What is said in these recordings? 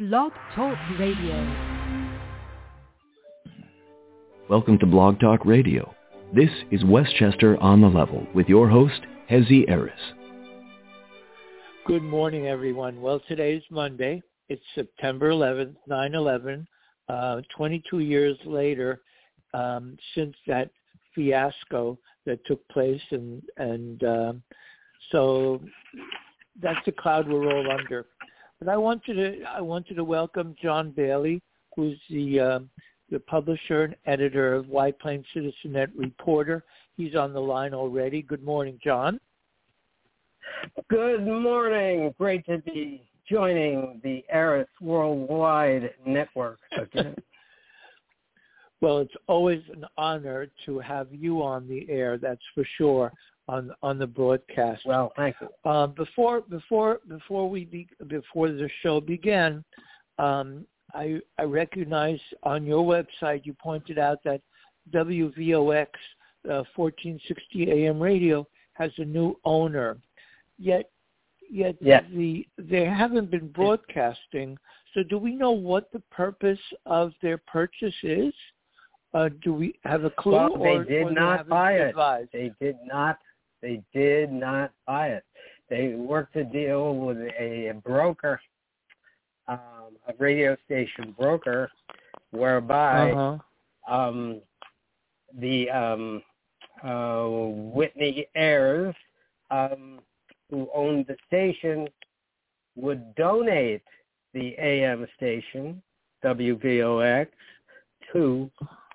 Blog Talk Radio. Welcome to Blog Talk Radio. This is Westchester on the Level with your host, Hezi Eris. Good morning, everyone. Well, today's Monday. It's September 11th, 9/11, 22 years later since that fiasco that took place, and so that's the cloud we're all under. But I wanted to welcome John Bailey, who's the publisher and editor of White Plains Citizen-Net Reporter. He's on the line already. Good morning, John. Good morning. Great to be joining the Eris Worldwide Network again. Well, it's always an honor to have you on the air, that's for sure, on the broadcast. Well, thank you. Before the show began, I recognize on your website you pointed out that WVOX 1460 AM radio has a new owner. Yet yes. They haven't been broadcasting. So do we know what the purpose of their purchase is? Do we have a clue? Well, they did not buy it. They did not buy it. They worked a deal with a broker, a radio station broker, whereby the Whitney heirs, who owned the station, would donate the AM station, WVOX, to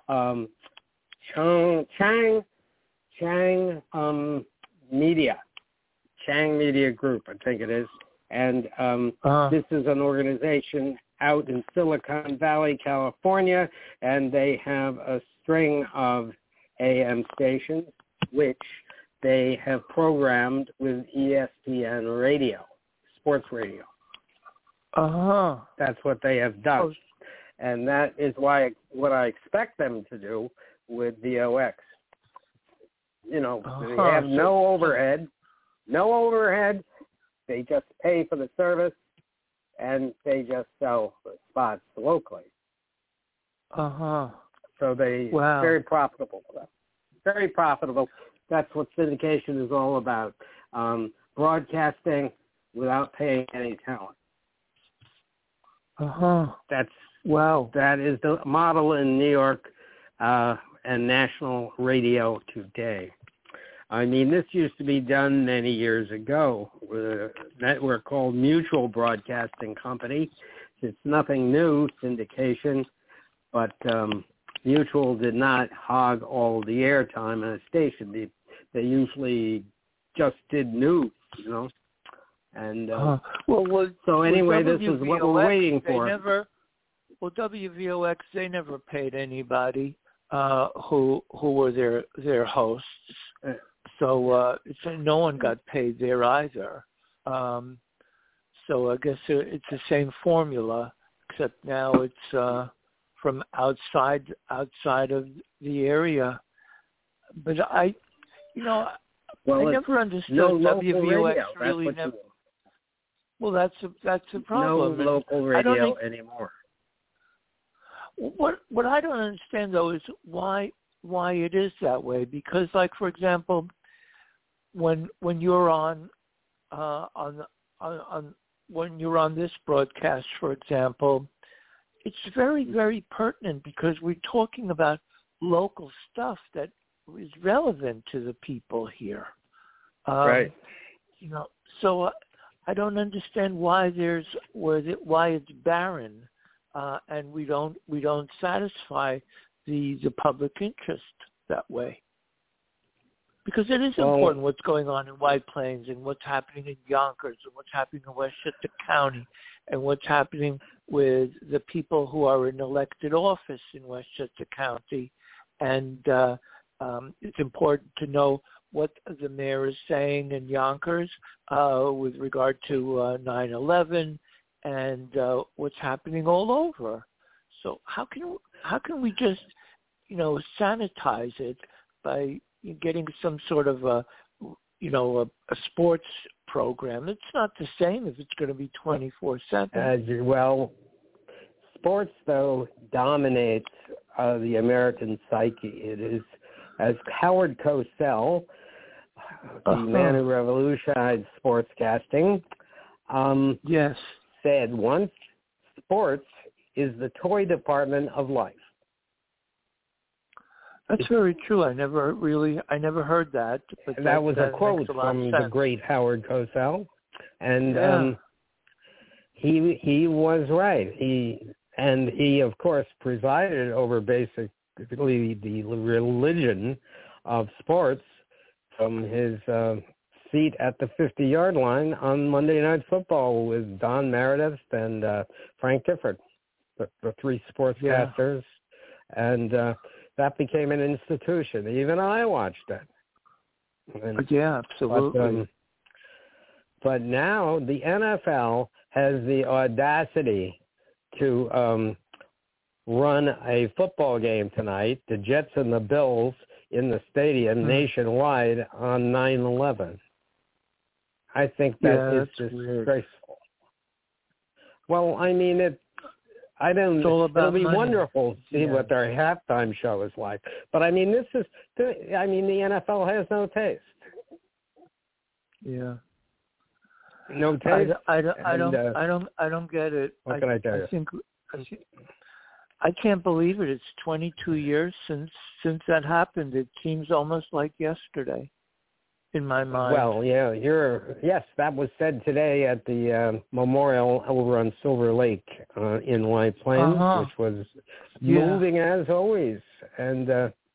Chang Media Group, I think it is. And this is an organization out in Silicon Valley, California, and they have a string of AM stations, which they have programmed with ESPN radio, sports radio. That's what they have done. And that is what I expect them to do with VOX. You know, they have no overhead. They just pay for the service, and they just sell spots locally. So very profitable for them. Very profitable. That's what syndication is all about. Broadcasting without paying any talent. That is the model in New York and national radio today. I mean, this used to be done many years ago with a network called Mutual Broadcasting Company. It's nothing new, syndication, but Mutual did not hog all the airtime in a station. They usually just did news, you know. And so anyway, this is what we're waiting for. WVOX, they never paid anybody who were their hosts. So no one got paid there either. So I guess it's the same formula, except now it's from outside of the area. But I never understood WVOX really never. Well, that's a problem. No local radio anymore. What I don't understand though is why it is that way. Because, like, for example, when you're on when you're on this broadcast, for example, it's very, very pertinent because we're talking about local stuff that is relevant to the people here. Right. You know, so I don't understand why it's barren, and we don't satisfy the public interest that way. Because it is important what's going on in White Plains and what's happening in Yonkers and what's happening in Westchester County and what's happening with the people who are in elected office in Westchester County. And it's important to know what the mayor is saying in Yonkers with regard to 9/11 and what's happening all over. So how can we just, sanitize it by getting some sort of a sports program? It's not the same if it's going to be 24/7. Well, sports, though, dominates the American psyche. It is, as Howard Cosell, the man who revolutionized sportscasting, yes, said once, sports is the toy department of life. That's very true. I never heard that. But that was a quote from the great Howard Cosell, and he was right. He of course presided over basically the religion of sports from his seat at the 50-yard line on Monday Night Football with Don Meredith and Frank Gifford, the three sportscasters, and that became an institution. Even I watched it. And, absolutely. But now the NFL has the audacity to run a football game tonight, the Jets and the Bills, in the stadium nationwide on 9/11. I think that is disgraceful. Well, I mean, it'll be wonderful to see what their halftime show is like. But I mean, the NFL has no taste. Yeah. No taste. I don't get it. What can I tell you? I can't believe it. It's 22 years since that happened. It seems almost like yesterday in my mind. Well, yes, that was said today at the memorial over on Silver Lake in White Plains, which was moving as always. And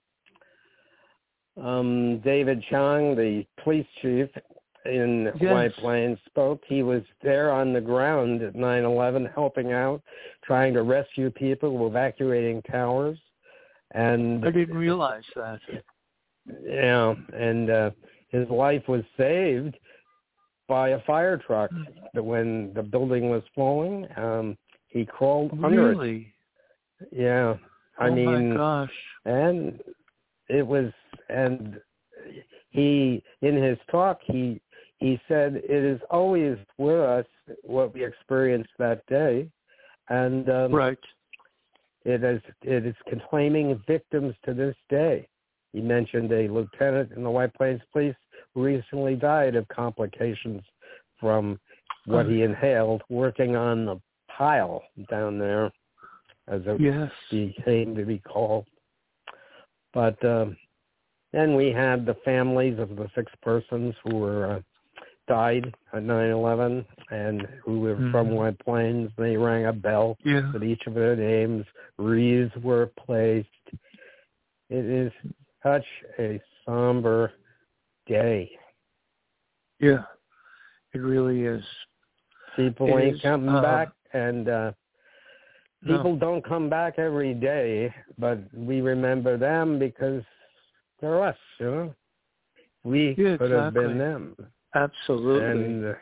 David Chang, the police chief in White Plains, spoke. He was there on the ground at 9/11 helping out, trying to rescue people, evacuating towers. And I didn't realize that. Yeah, and his life was saved by a fire truck when the building was falling. He crawled under it. Really? Yeah. I mean, my gosh. And it was, and he, in his talk, he said, it is always with us what we experienced that day. And right. It is claiming victims to this day. He mentioned a lieutenant in the White Plains Police who recently died of complications from what he inhaled working on the pile down there, as it became to be called. But then we had the families of the 6 persons who were died at 9/11 and who were from White Plains. They rang a bell with each of their names. Wreaths were placed. It is such a somber day. Yeah, it really is. People ain't coming back, and people don't come back every day, but we remember them because they're us, you know? We could have been them. Absolutely.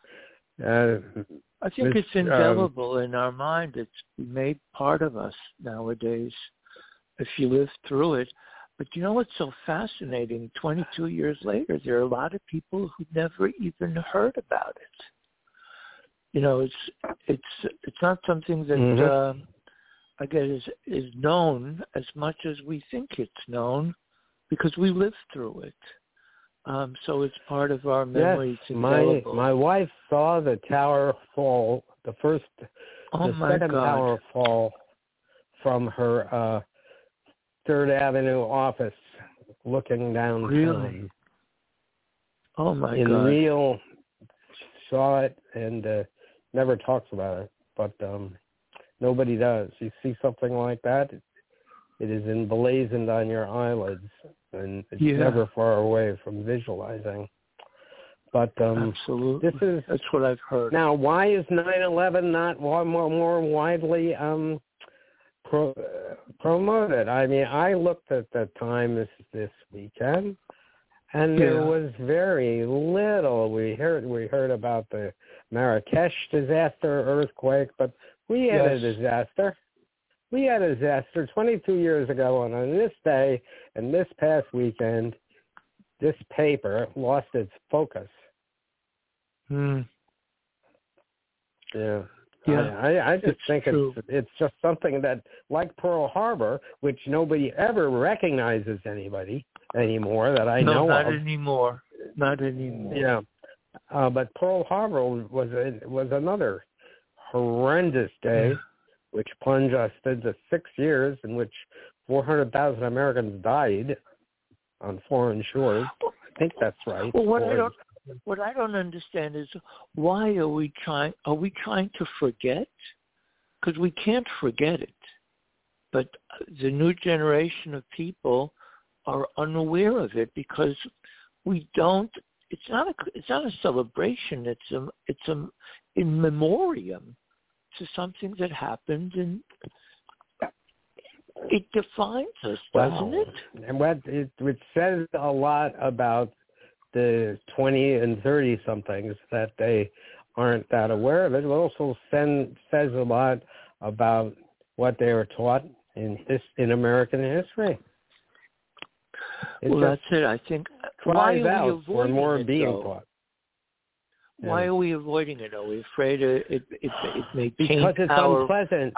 And I think it's indelible in our mind. It's made part of us nowadays if you live through it. But you know what's so fascinating? 22 years later, there are a lot of people who never even heard about it. You know, it's not something that I guess is known as much as we think it's known because we lived through it. So it's part of our memory. Yes, my wife saw the tower fall, the second tower fall from her 3rd Avenue office, looking downtown. Really? Oh my God! In real, saw it and never talks about it, but nobody does. You see something like that, it is emblazoned on your eyelids, and it's never far away from visualizing. But absolutely, that's what I've heard. Now, why is 9/11 not more widely promoted? I mean, I looked at the time this weekend, and there was very little. We heard about the Marrakesh disaster, earthquake, but we had a disaster. We had a disaster 22 years ago, and on this day and this past weekend, this paper lost its focus. Yeah. I just think it's just something that, like Pearl Harbor, which nobody ever recognizes anymore that I know of. Not anymore. Yeah, but Pearl Harbor was another horrendous day, which plunged us into 6 years in which 400,000 Americans died on foreign shores. I think that's right. Well, what I don't understand is why are we trying to forget? Because we can't forget it. But the new generation of people are unaware of it because we don't. It's not a celebration. It's a in memoriam to something that happened, and it defines us, doesn't it? And it says a lot about the 20 and 30 somethings that they aren't that aware of it. It also says a lot about what they were taught in American history. That's it. I think why are we avoiding more being taught? Why are we avoiding it? Are we afraid it may taint because it's unpleasant?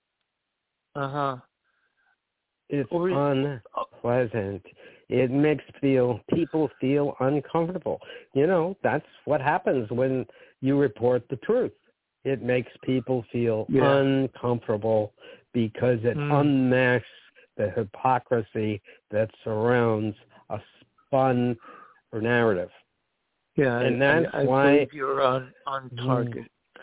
It's unpleasant. It makes people feel uncomfortable. That's what happens when you report the truth. It makes people feel uncomfortable because it unmasks the hypocrisy that surrounds a spun narrative. Yeah, and that's I why believe you're on target.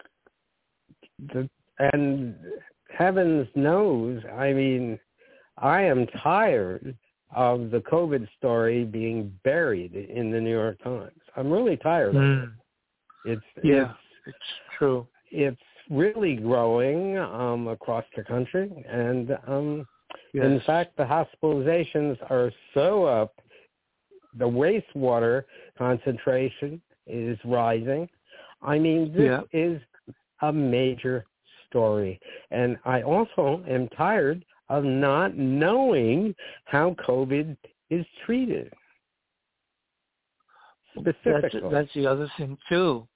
And heavens knows, I am tired of the COVID story being buried in the New York Times. I'm really tired of it. It's true. It's really growing across the country, and in fact, the hospitalizations are so up. The wastewater concentration is rising. This is a major story. And I also am tired of not knowing how COVID is treated. Specifically. That's the other thing, too.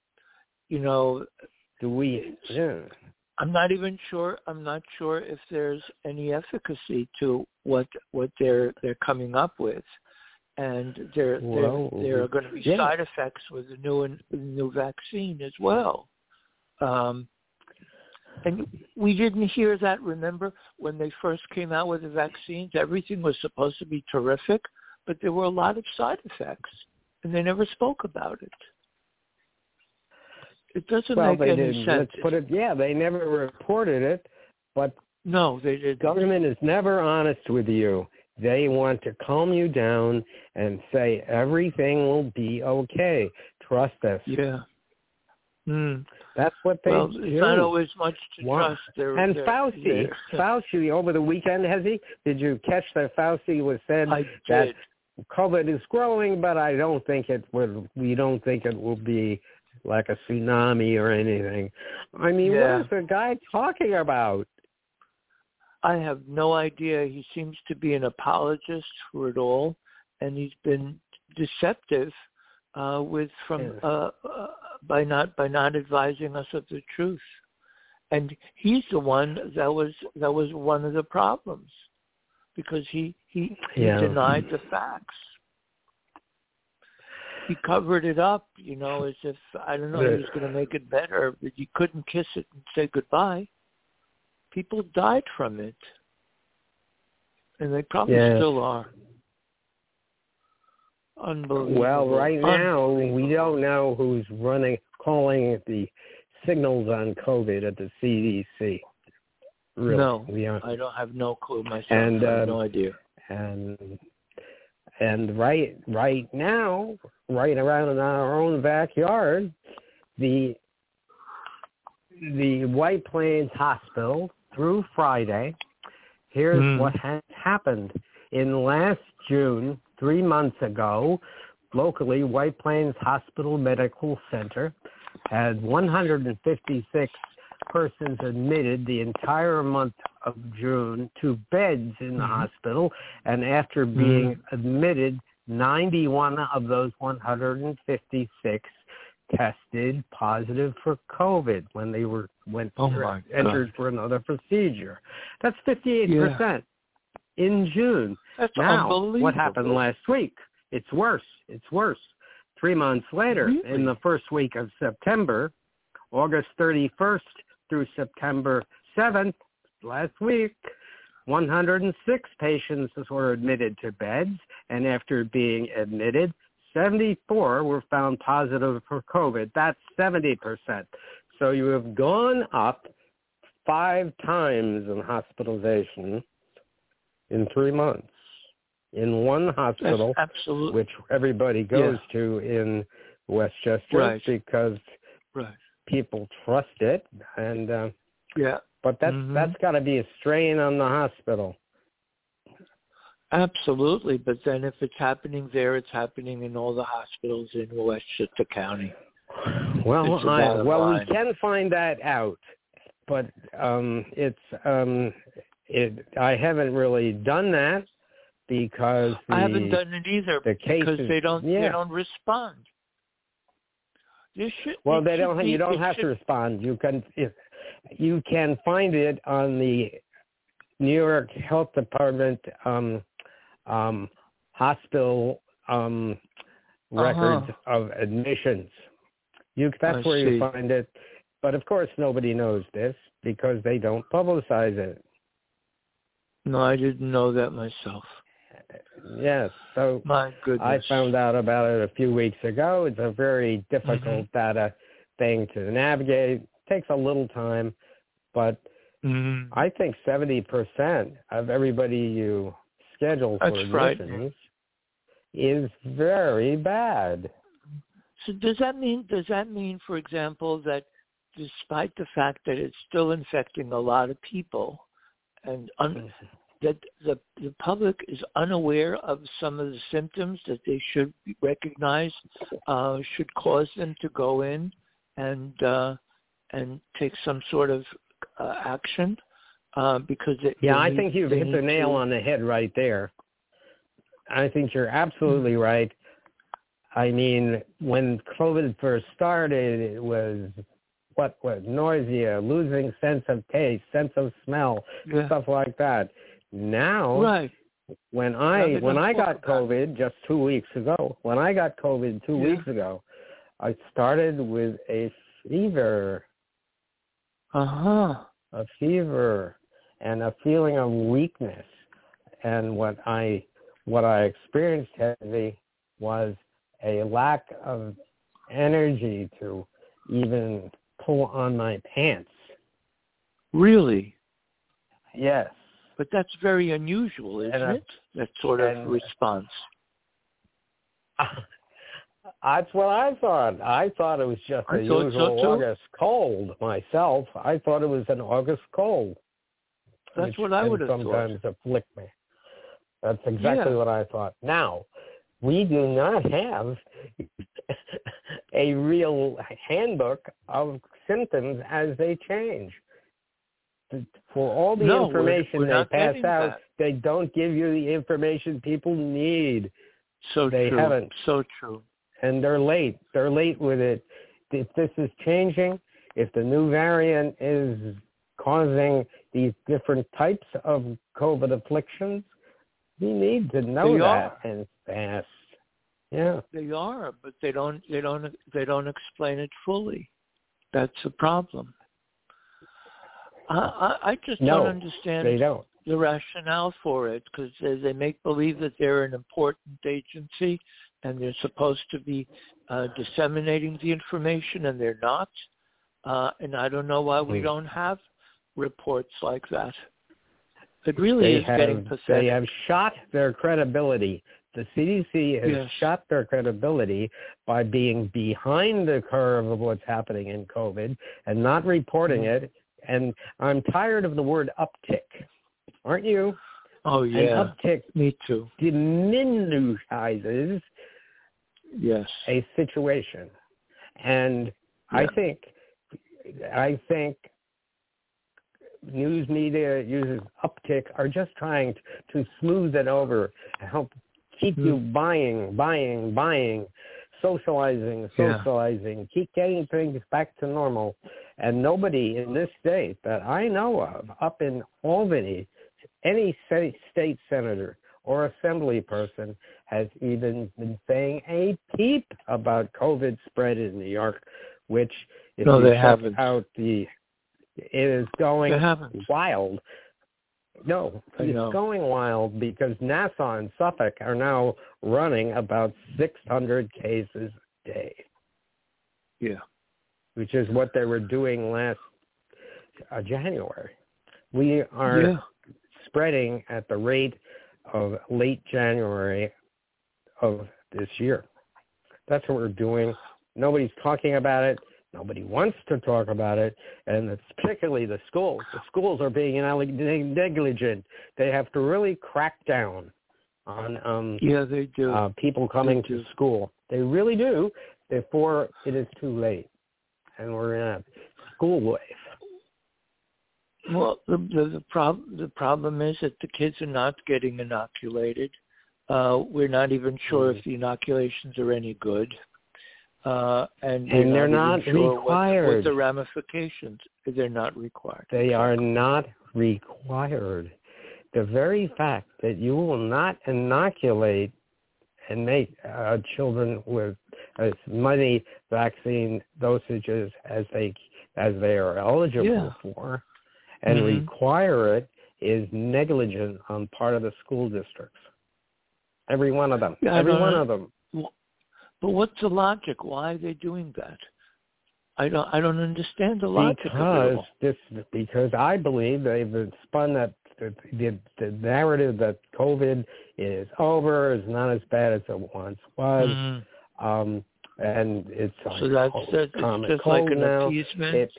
I'm not even sure. I'm not sure if there's any efficacy to what they're coming up with. And there are going to be side effects with the new vaccine as well. And we didn't hear that, remember, when they first came out with the vaccines, everything was supposed to be terrific, but there were a lot of side effects, and they never spoke about it. It doesn't make any sense. They never reported it, but no, they didn't. Government is never honest with you. They want to calm you down and say everything will be okay. Trust us. Yeah. That's what they do. It's not always much to trust. Fauci over the weekend, did you catch that Fauci said that COVID is growing, but we don't think it will be like a tsunami or anything. What is the guy talking about? I have no idea. He seems to be an apologist for it all, and he's been deceptive by not advising us of the truth. And he's the one that was one of the problems, because he denied the facts. He covered it up, as if he was going to make it better, but you couldn't kiss it and say goodbye. People died from it, and they probably still are. Unbelievable. Well, right now, we don't know who's calling the signals on COVID at the CDC. Really. No, I don't have no clue myself. And, I have no idea. And right now, right around in our own backyard, the White Plains Hospital, through Friday, here's what has happened. In last June, 3 months ago, locally, White Plains Hospital Medical Center had 156 persons admitted the entire month of June to beds in the hospital, and after being admitted, 91 of those 156 tested positive for COVID when they entered for another procedure. That's 58% in June. That's now, unbelievable. What happened last week? It's worse. 3 months later, really? in the first week of September, August 31st through September 7th, last week, 106 patients were admitted to beds, and after being admitted, 74 were found positive for COVID. That's 70%. So you have gone up 5 times in hospitalization in 3 months in one hospital, which everybody goes to in Westchester because people trust it. And but that's got to be a strain on the hospital. Absolutely, but then if it's happening there, it's happening in all the hospitals in Westchester County. Well, we can find that out, but I haven't really done that because I haven't done it either because they don't respond. You don't have to respond. You can find it on the New York Health Department hospital records of admissions. That's where you find it. But of course, nobody knows this because they don't publicize it. No, I didn't know that myself. Yes, so my goodness. I found out about it a few weeks ago. It's a very difficult data thing to navigate. It takes a little time, but I think 70% of everybody you schedule for admissions is very bad. So does that mean, for example, that despite the fact that it's still infecting a lot of people, and that the public is unaware of some of the symptoms that they should recognize, should cause them to go in and take some sort of action? Because I think you've hit the nail on the head right there. I think you're absolutely right. I mean, when COVID first started, it was nausea, losing sense of taste, sense of smell, stuff like that. Now, when I got COVID just 2 weeks ago, I started with a fever. A fever and a feeling of weakness. And what I experienced, Heavy, was a lack of energy to even pull on my pants. Really? Yes. But that's very unusual, isn't it? That sort of response. That's what I thought. I thought it was just a usual August cold myself. I thought it was an August cold. That's what I would have thought. Sometimes afflict me. That's exactly what I thought. Now, we do not have a real handbook of symptoms as they change. For all the information they pass out, they don't give you the information people need. They haven't. So true. And they're late. They're late with it. If this is changing, if the new variant is causing these different types of COVID afflictions, we need to know that and fast. Yeah. They are, but they don't explain it fully. That's a problem. I just don't understand the rationale for it, because they make believe that they're an important agency and they're supposed to be disseminating the information, and they're not. And I don't know why we don't have reports like that. It really is getting pathetic. They have shot their credibility. The CDC has shot their credibility by being behind the curve of what's happening in COVID and not reporting it. And I'm tired of the word uptick. Aren't you? Oh, yeah. An uptick Me too. Diminishizes a situation. And I think news media uses uptick are just trying to smooth it over and help keep you buying, socializing, keep getting things back to normal. And nobody in this state that I know of up in Albany, any state senator or assembly person has even been saying a peep about COVID spread in New York, which if no, you they check haven't. out it is going They haven't. wild. No, it's going wild because Nassau and Suffolk are now running about 600 cases a day. Yeah. Which is what they were doing last January. We are spreading at the rate of late January of this year. That's what we're doing. Nobody's talking about it. Nobody wants to talk about it, and it's particularly the schools. The schools are being negligent. They have to really crack down on they do. People coming to school. They really do before it is too late, and we're in a school wave. Well, the problem is that the kids are not getting inoculated. We're not even sure if the inoculations are any good. And they're not sure required. What the ramifications? They're not required. They are not required. The very fact that you will not inoculate and make children with as many vaccine dosages as they are eligible for, and require it is negligent on part of the school districts. Every one of them. Every one of them. But what's the logic? Why are they doing that? I don't understand the logic of it all. Because I believe they've spun that the narrative that COVID is over, is not as bad as it once was, and it's so that's just like an now. appeasement.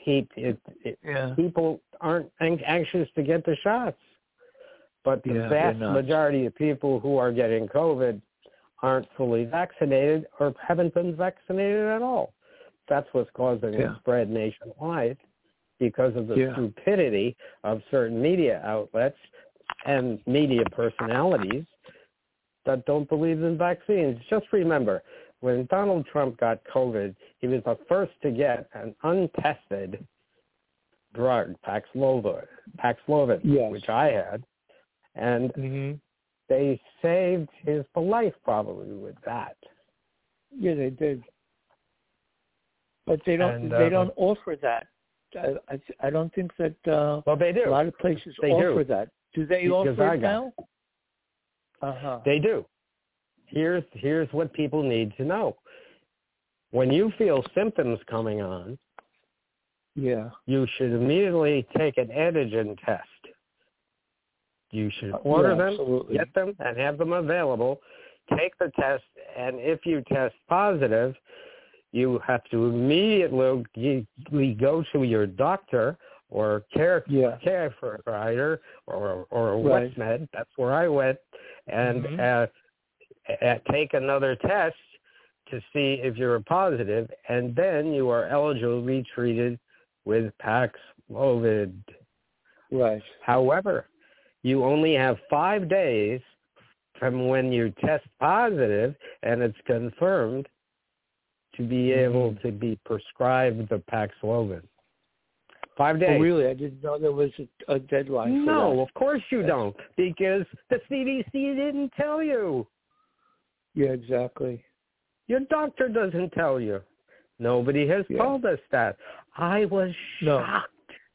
People aren't anxious to get the shots, but the vast majority of people who are getting COVID aren't fully vaccinated or haven't been vaccinated at all. That's what's causing the spread nationwide because of the stupidity of certain media outlets and media personalities that don't believe in vaccines. Just remember, when Donald Trump got COVID, he was the first to get an untested drug, Paxlovid, which I had, and they saved his life probably with that. Yeah, they did. But they don't. They don't offer that. I don't think that. Well, they do. A lot of places offer that. Do they offer it now? They do. Here's what people need to know. When you feel symptoms coming on, you should immediately take an antigen test. You should order them, get them, and have them available. Take the test, and if you test positive, you have to immediately go to your doctor or care provider or WestMed. That's where I went, and take another test to see if you're positive, and then you are eligible to be treated with Paxlovid. Right. However, you only have 5 days from when you test positive and it's confirmed to be able to be prescribed the Paxlovid. 5 days. Oh, really? I didn't know there was a deadline for that. No, of course you don't, because the CDC didn't tell you. Yeah, exactly. Your doctor doesn't tell you. Nobody has told us that. I was shocked.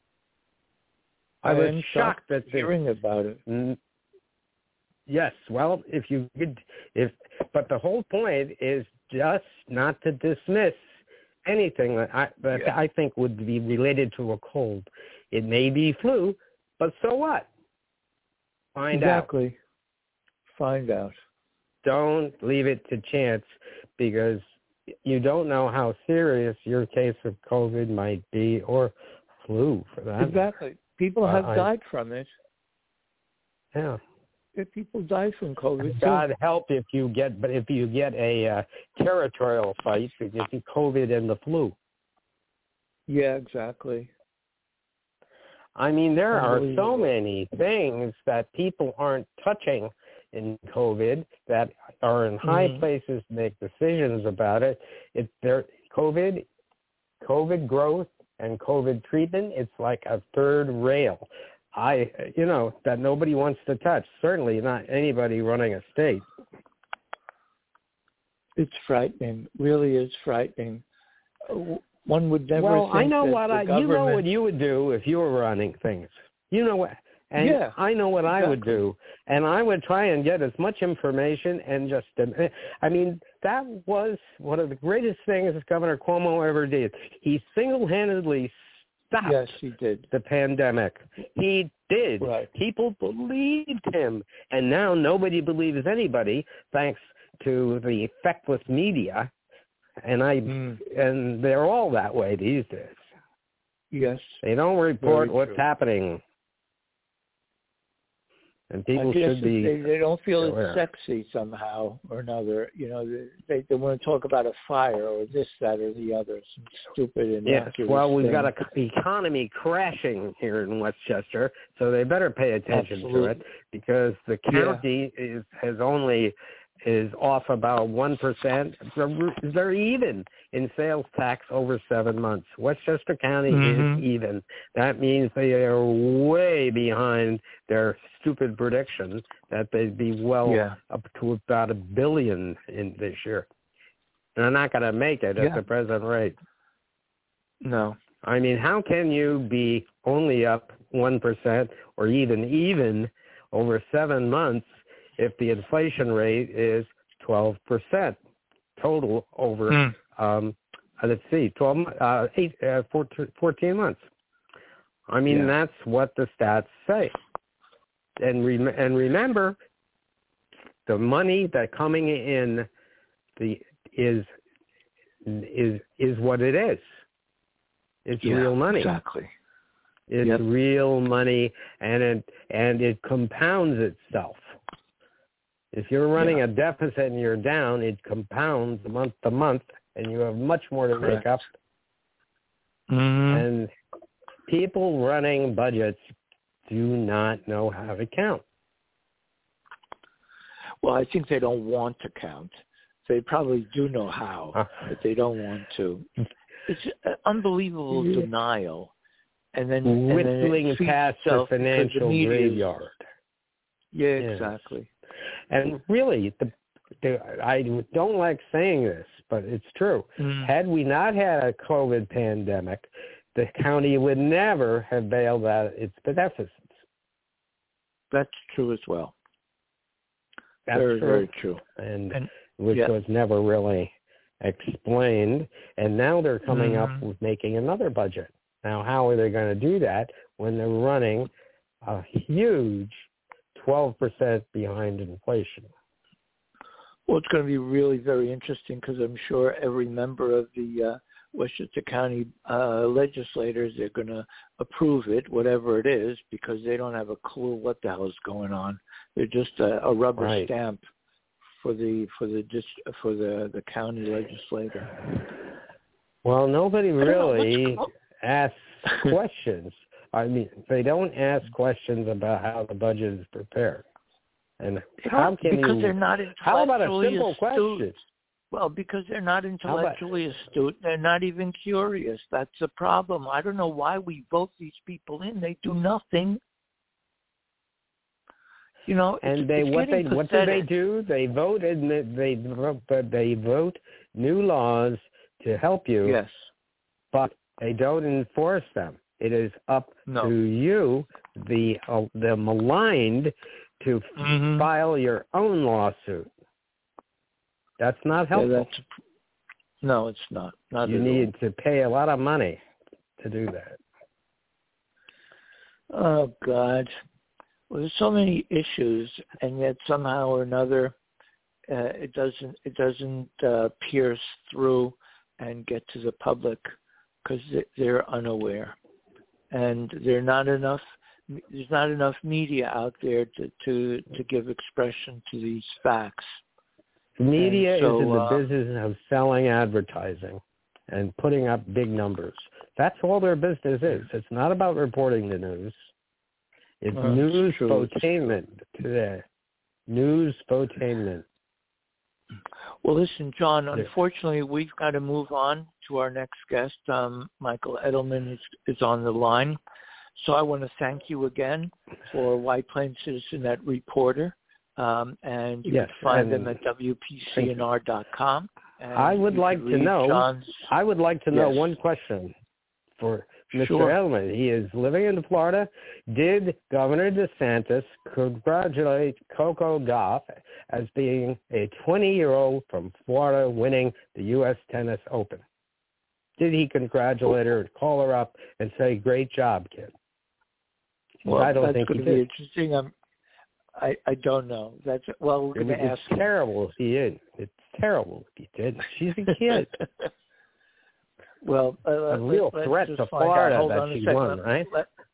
I was shocked at hearing about it. Yes, well, but the whole point is just not to dismiss anything that I think would be related to a cold. It may be flu, but so what? Find out. Find out. Don't leave it to chance, because you don't know how serious your case of COVID might be, or flu for that. Exactly. People have died from it. Yeah. People die from COVID. God help if you get a territorial fight, because you COVID and the flu. Yeah, exactly. I mean, there are so many things that people aren't touching in COVID that are in high places to make decisions about it. It's their COVID growth and COVID treatment. It's like a third rail. That nobody wants to touch. Certainly not anybody running a state. It's frightening. Really is frightening. One would never. Well, think I know that you know what you would do if you were running things. You know what, and yeah, I know what exactly. I would do, and I would try and get as much information and just. I mean, that was one of the greatest things Governor Cuomo ever did. He single-handedly stopped. Yes, he did. The pandemic. He did. Right. People believed him, and now nobody believes anybody, thanks to the feckless media. And they're all that way these days. Yes. They don't report what's happening. And people should be. They don't feel aware. it's sexy somehow or another. They want to talk about a fire or this, that, or the other. Some stupid and yes. Well, we've got an economy crashing here in Westchester, so they better pay attention to it, because the county is off about 1%. They're even in sales tax over 7 months. Westchester County is even. That means they are way behind their stupid prediction that they'd be up to about $1 billion in this year. And they're not going to make it at the present rate. No. I mean, how can you be only up 1% or even over 7 months if the inflation rate is 12% total over, 14 months. I mean, that's what the stats say. And remember, the money that coming in is what it is. It's real money. Exactly. It's real money, and it compounds itself. If you're running a deficit and you're down, it compounds month to month, and you have much more to make up. And people running budgets do not know how to count. Well, I think they don't want to count. They probably do know how, but they don't want to. It's unbelievable denial. And then whistling past the financial graveyard. Yeah, exactly. And really, I don't like saying this, but it's true. Had we not had a COVID pandemic, the county would never have bailed out its deficits. That's true as well. That's very, true. very true. And which was never really explained. And now they're coming up with making another budget. Now, how are they going to do that when they're running a huge 12% behind inflation? Well, it's going to be really very interesting, because I'm sure every member of the Westchester County legislators, they're going to approve it, whatever it is, because they don't have a clue what the hell is going on. They're just a rubber stamp for the county legislator. Well, nobody really asks questions. I mean, they don't ask questions about how the budget is prepared. And how can because they're not intellectually how about a simple astute. question? Well, because they're not intellectually astute. They're not even curious. That's the problem. I don't know why we vote these people in. They do nothing. You know, and what do they do? They vote they vote new laws to help you. Yes. But they don't enforce them. It is up to you, the maligned, to file your own lawsuit. That's not helpful. No, it's not. Not you need to pay a lot of money to do that. Oh God! Well, there's so many issues, and yet somehow or another, it doesn't pierce through and get to the public, because they're unaware, and there's not enough media out there to give expression to these facts. Media is in the business of selling advertising and putting up big numbers. That's all their business is. It's not about reporting the news. It's news infotainment today. Newsfotainment. Well, listen, John, unfortunately, we've got to move on to our next guest. Michael Edelman is on the line. So I want to thank you again for White Plains Citizen Reporter. And you can find them at WPCNR.com. I would like to know one question for Mr. Edelman. He is living in Florida. Did Governor DeSantis congratulate Coco Gauff as being a 20-year-old from Florida winning the U.S. Tennis Open? Did he congratulate her, call her up, and say, "Great job, kid"? Well, I don't think he did. That's going to be interesting. I don't know. We're going to ask. It's terrible if he did. It's terrible if he did. She's a kid. Well, a real threat to Florida that she won, right?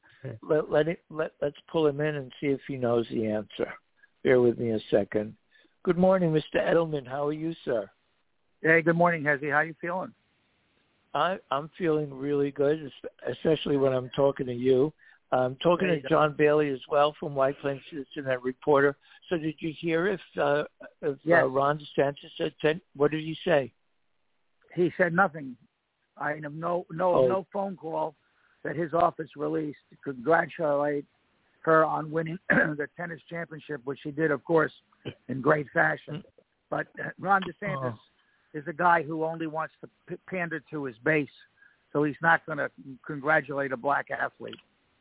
Let's pull him in and see if he knows the answer. Bear with me a second. Good morning, Mr. Edelman. How are you, sir? Hey, good morning, Hezzy. How you feeling? I'm feeling really good, especially when I'm talking to you. I'm talking to John Bailey as well from White Plains Citizen Reporter. So did you hear if Ron DeSantis said, what did he say? He said nothing. I have no phone call that his office released to congratulate her on winning the tennis championship, which she did, of course, in great fashion. But Ron DeSantis is a guy who only wants to pander to his base, so he's not going to congratulate a black athlete.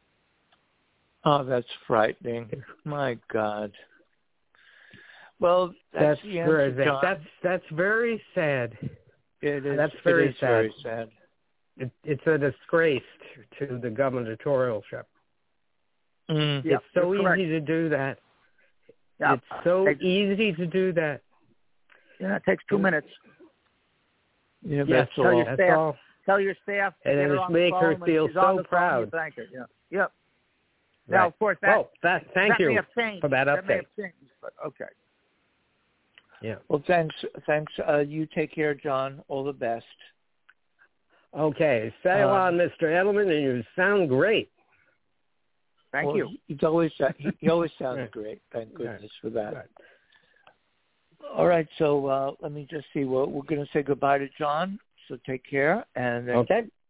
Oh, that's frightening. My God. Well, that's the answer, John. That's very sad. It is. That's very sad. Very sad. It's a disgrace to the gubernatorialship. It's so easy to do that. Yep. It's so easy to do that. Yeah, it takes 2 minutes. Yeah, that's all. Tell your staff. And then just make her feel so proud. Thank her. Yeah. Yep. Right. Now, of course, thank you for that update. That may have changed, but okay. Yeah. Well, thanks. You take care, John. All the best. Okay. Stay on, Mr. Edelman, and you sound great. Thank you. He always sounds great. Thank goodness for that. Right. All right. So let me just see. We're going to say goodbye to John. So take care. And then,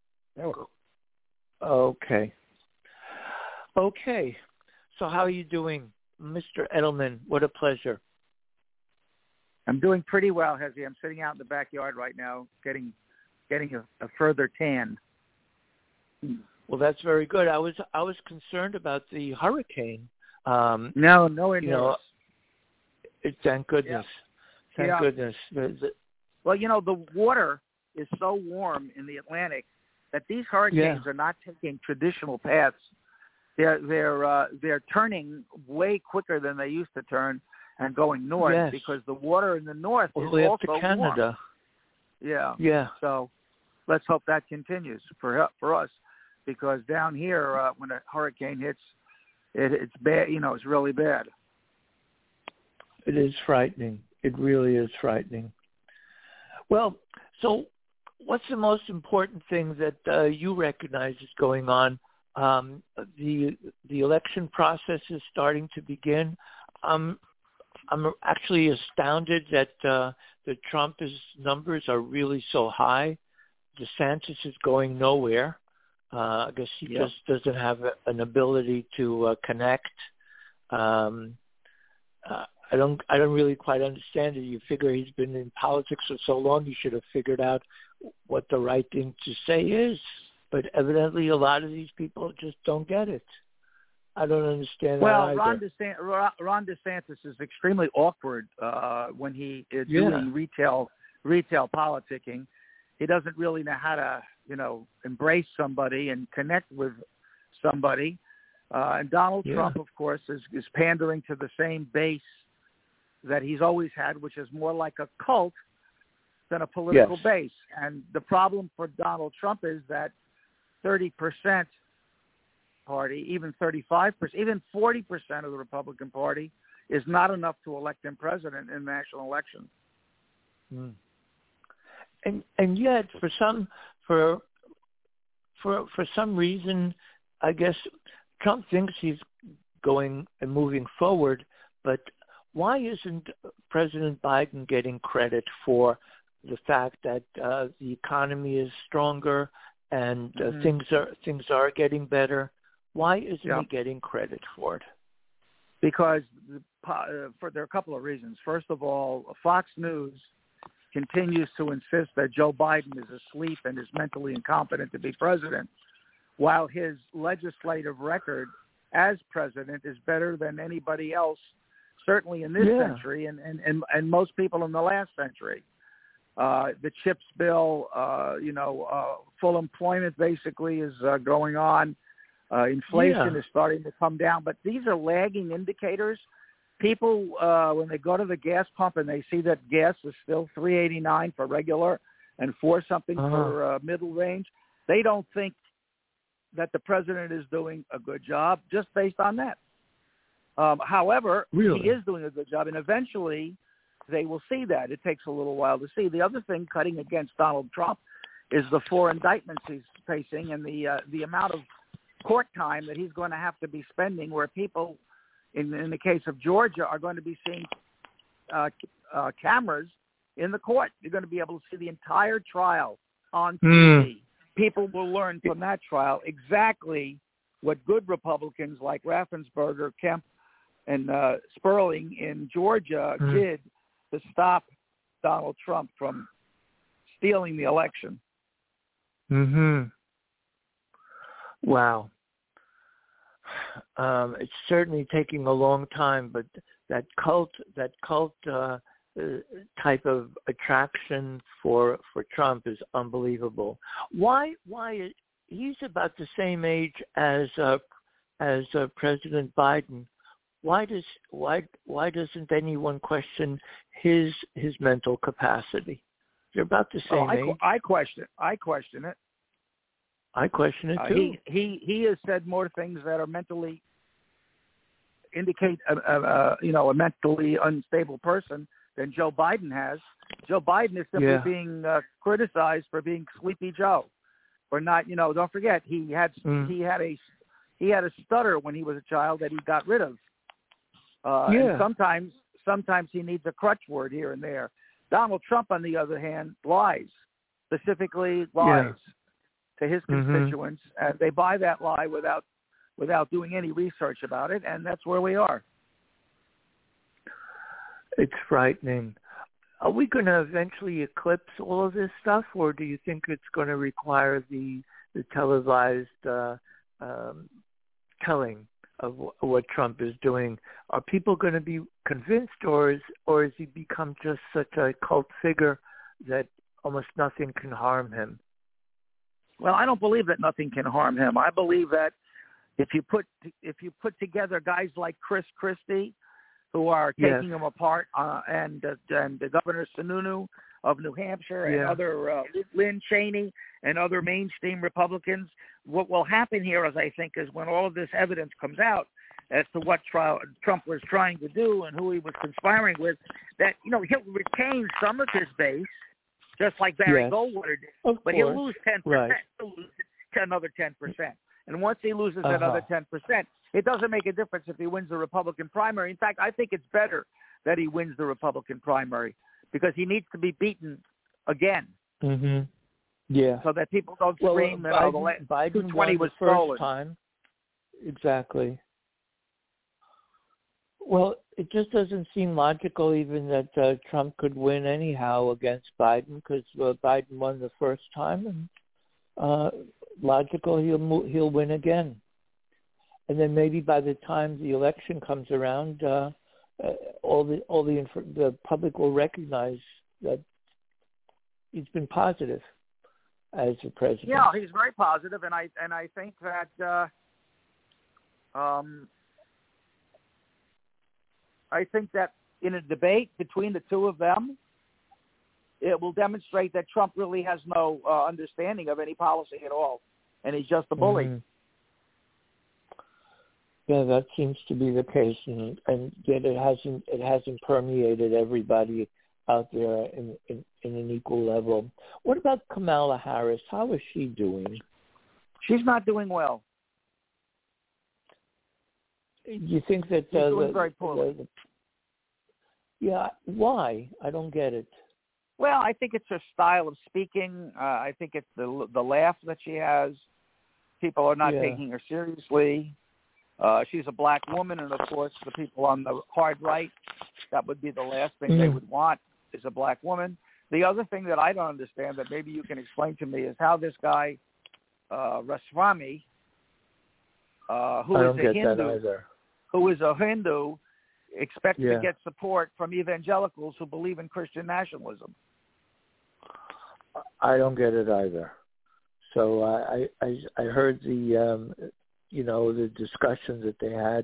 Okay. Okay. So how are you doing, Mr. Edelman? What a pleasure. I'm doing pretty well, Hezzy. I'm sitting out in the backyard right now, getting a further tan. Well, that's very good. I was concerned about the hurricane. No news. Thank goodness. Yeah. Thank goodness. Well, the water is so warm in the Atlantic that these hurricanes are not taking traditional paths. They're turning way quicker than they used to turn and going north because the water in the north is also to Canada. Warm. Yeah. So let's hope that continues for us, because down here when a hurricane hits, it's bad. It's really bad. It is frightening. It really is frightening. Well, so what's the most important thing that you recognize is going on? The election process is starting to begin. I'm actually astounded that Trump's numbers are really so high. DeSantis is going nowhere. I guess he just doesn't have an ability to connect. I don't really quite understand it. You figure he's been in politics for so long, he should have figured out what the right thing to say is. But evidently, a lot of these people just don't get it. I don't understand. Well, Ron DeSantis is extremely awkward when he is doing retail politicking. He doesn't really know how to, embrace somebody and connect with somebody. And Donald Trump, of course, is pandering to the same base that he's always had, which is more like a cult than a political base. And the problem for Donald Trump is that 30% party, even 35%, even 40% of the Republican Party is not enough to elect him president in the national election. Mm. And yet, for some reason, I guess Trump thinks he's going and moving forward, but why isn't President Biden getting credit for the fact that the economy is stronger and things are getting better? Why isn't he getting credit for it? Because there are a couple of reasons. First of all, Fox News continues to insist that Joe Biden is asleep and is mentally incompetent to be president, while his legislative record as president is better than anybody else, certainly in this century and most people in the last century. The CHIPS bill, full employment basically is going on. Inflation is starting to come down, but these are lagging indicators. People, when they go to the gas pump and they see that gas is still $3.89 for regular and $4-something for middle range, they don't think that the president is doing a good job just based on that. However, he is doing a good job, and eventually they will see that. It takes a little while to see. The other thing cutting against Donald Trump is the 4 indictments he's facing and the amount of court time that he's going to have to be spending, where people, in the case of Georgia, are going to be seeing cameras in the court. You're going to be able to see the entire trial on TV. People will learn from that trial exactly what good Republicans like Raffensperger, Kemp, and Sperling in Georgia did to stop Donald Trump from stealing the election. Wow. It's certainly taking a long time, but that cult type of attraction for Trump is unbelievable. Why he's about the same age as President Biden? Why doesn't anyone question his mental capacity? They're about the same age. I question it. I question it too. He has said more things that are mentally indicate a mentally unstable person than Joe Biden has. Joe Biden is simply being criticized for being Sleepy Joe, or not. Don't forget he had a stutter when he was a child that he got rid of. And sometimes he needs a crutch word here and there. Donald Trump, on the other hand, lies, specifically lies to his constituents, and they buy that lie without doing any research about it, and that's where we are. It's frightening. Are we going to eventually eclipse all of this stuff, or do you think it's going to require the televised telling of what Trump is doing? Are people going to be convinced, or has he become just such a cult figure that almost nothing can harm him? Well, I don't believe that nothing can harm him. I believe that if you put together guys like Chris Christie, who are taking him apart, and Governor Sununu of New Hampshire and other Lynn Cheney and other mainstream Republicans, what will happen here, as I think, is when all of this evidence comes out as to what Trump was trying to do and who he was conspiring with, that he'll retain some of his base, just like Barry Goldwater did, but he'll lose 10%. Right. He'll lose another 10%. And once he loses another 10%, it doesn't make a difference if he wins the Republican primary. In fact, I think it's better that he wins the Republican primary because he needs to be beaten again. Yeah. So that people don't scream that Biden 220 was the first stolen. Time. Exactly. Well, it just doesn't seem logical even that Trump could win anyhow against Biden, because Biden won the first time, and logical he'll win again. And then maybe by the time the election comes around, all the public will recognize that he's been positive as a president. Yeah, he's very positive, and I think that I think that in a debate between the two of them, it will demonstrate that Trump really has no understanding of any policy at all, and he's just a bully. Yeah, that seems to be the case, and yet it hasn't permeated everybody out there in an equal level. What about Kamala Harris? How is she doing? She's not doing well. You think that she's doing very poorly. Yeah, why? I don't get it. Well, I think it's her style of speaking. I think it's the laugh that she has. People are not taking her seriously. She's a black woman, and of course, the people on the hard right, that would be the last thing they would want is a black woman. The other thing that I don't understand that maybe you can explain to me is how this guy, Ramaswamy, who is a Hindu, expects to get support from evangelicals who believe in Christian nationalism. I don't get it either. So I heard the the discussions that they had,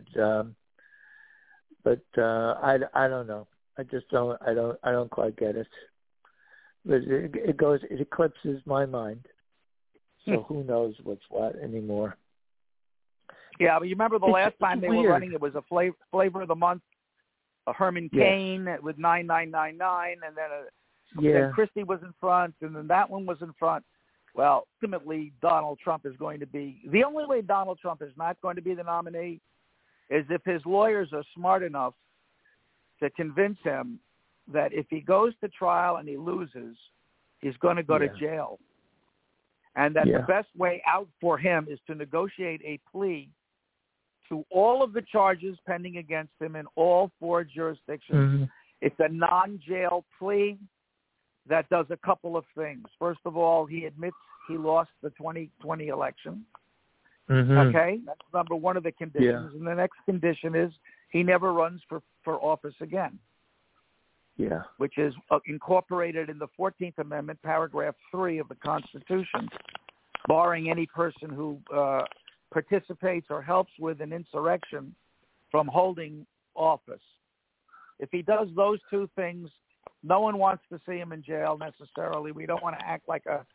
but I don't know. I just don't. I don't quite get it. But it eclipses my mind. So who knows what's what anymore? Yeah, but you remember the last time they were running, it was a flavor of the month, a Herman Cain with 9999, and then Christie was in front, and then that one was in front. Well, ultimately, Donald Trump is going to be – the only way Donald Trump is not going to be the nominee is if his lawyers are smart enough to convince him that if he goes to trial and he loses, he's going to go to jail. And that the best way out for him is to negotiate a plea to all of the charges pending against him in all 4 jurisdictions. Mm-hmm. It's a non-jail plea that does a couple of things. First of all, he admits he lost the 2020 election. Mm-hmm. Okay? That's number one of the conditions. Yeah. And the next condition is he never runs for office again. Yeah. Which is incorporated in the 14th Amendment, paragraph 3 of the Constitution, barring any person who participates or helps with an insurrection from holding office. If he does those 2 things, no one wants to see him in jail necessarily. We don't want to act like a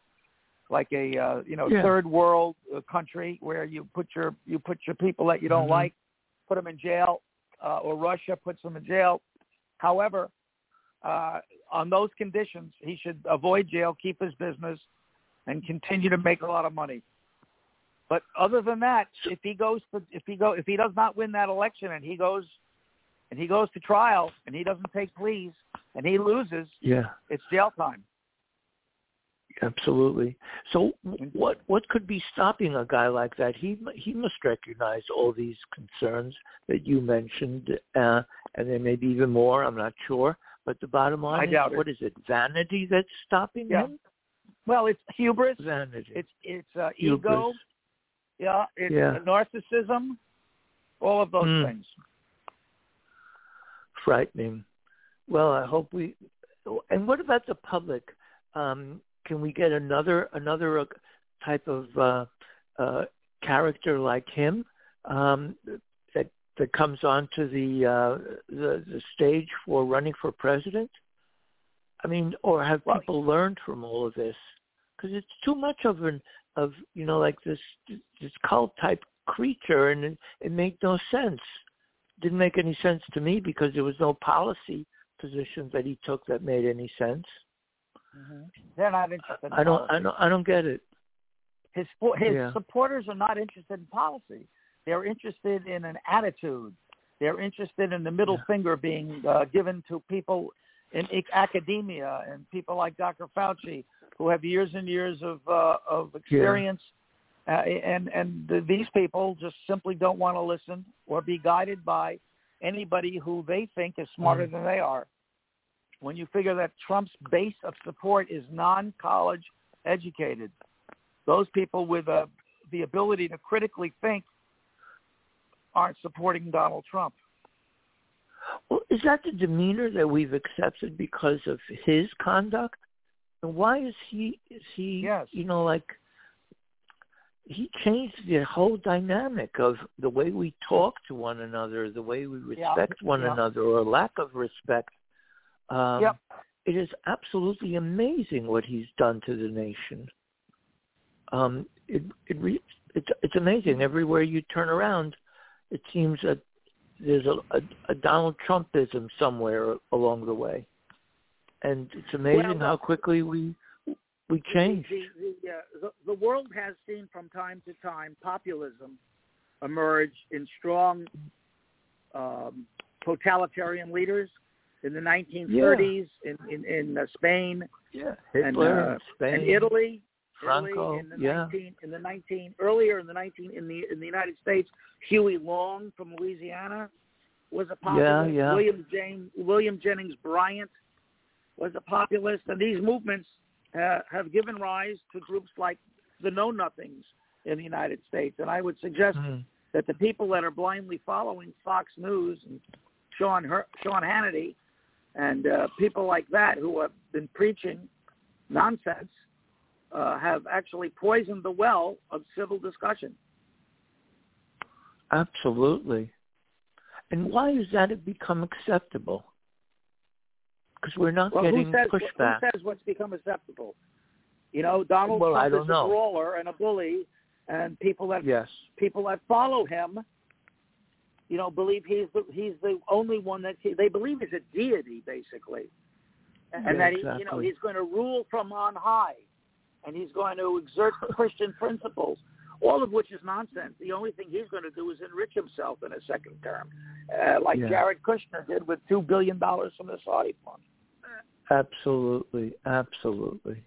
third world country where you put your people that you don't like, put them in jail, or Russia puts them in jail. However, on those conditions, he should avoid jail, keep his business, and continue to make a lot of money. But other than that, if he does not win that election and he goes to trial and he doesn't take pleas and he loses, it's jail time. Absolutely. So what could be stopping a guy like that? He must recognize all these concerns that you mentioned, and there may be even more. I'm not sure. But the bottom line is, what is it? Vanity that's stopping him? Well, it's hubris. Vanity. It's ego. Yeah. It's narcissism. All of those things. Frightening. Well, I hope we. And what about the public? Can we get another type of character like him that comes onto the stage for running for president? I mean, or have people learned from all of this? Because it's too much of like this cult type creature, and it made no sense. Didn't make any sense to me because there was no policy positions that he took that made any sense. Mm-hmm. They're not interested. I don't get it. His supporters are not interested in policy. They're interested in an attitude. They're interested in the middle finger being given to people in academia and people like Dr. Fauci, who have years and years of experience. These people just simply don't want to listen or be guided by anybody who they think is smarter than they are. When you figure that Trump's base of support is non-college educated, those people with the ability to critically think aren't supporting Donald Trump. Well, is that the demeanor that we've accepted because of his conduct? And why is he he changed the whole dynamic of the way we talk to one another, the way we respect one another, or lack of respect. It is absolutely amazing what he's done to the nation. It's amazing. Everywhere you turn around, it seems that there's a Donald Trumpism somewhere along the way, and it's amazing how quickly we changed. The world has seen from time to time populism emerge in strong totalitarian leaders, in the 1930s in Spain. Yeah, Hitler, Spain, and Italy. Franco, in the United States, Huey Long from Louisiana was a populist. William Jennings Bryant was a populist, and these movements have given rise to groups like the Know Nothings in the United States. And I would suggest that the people that are blindly following Fox News and Sean Hannity and people like that who have been preaching nonsense have actually poisoned the well of civil discussion. Absolutely. And why has that become acceptable? Because we're not getting pushback. Who says what's become acceptable? You know, Donald Trump is a brawler and a bully, and people that follow him, you know, believe he's the only one that they believe is a deity, basically, and that he's going to rule from on high. And he's going to exert Christian principles, all of which is nonsense. The only thing he's going to do is enrich himself in a second term, like Jared Kushner did with $2 billion from the Saudi fund. Absolutely, absolutely.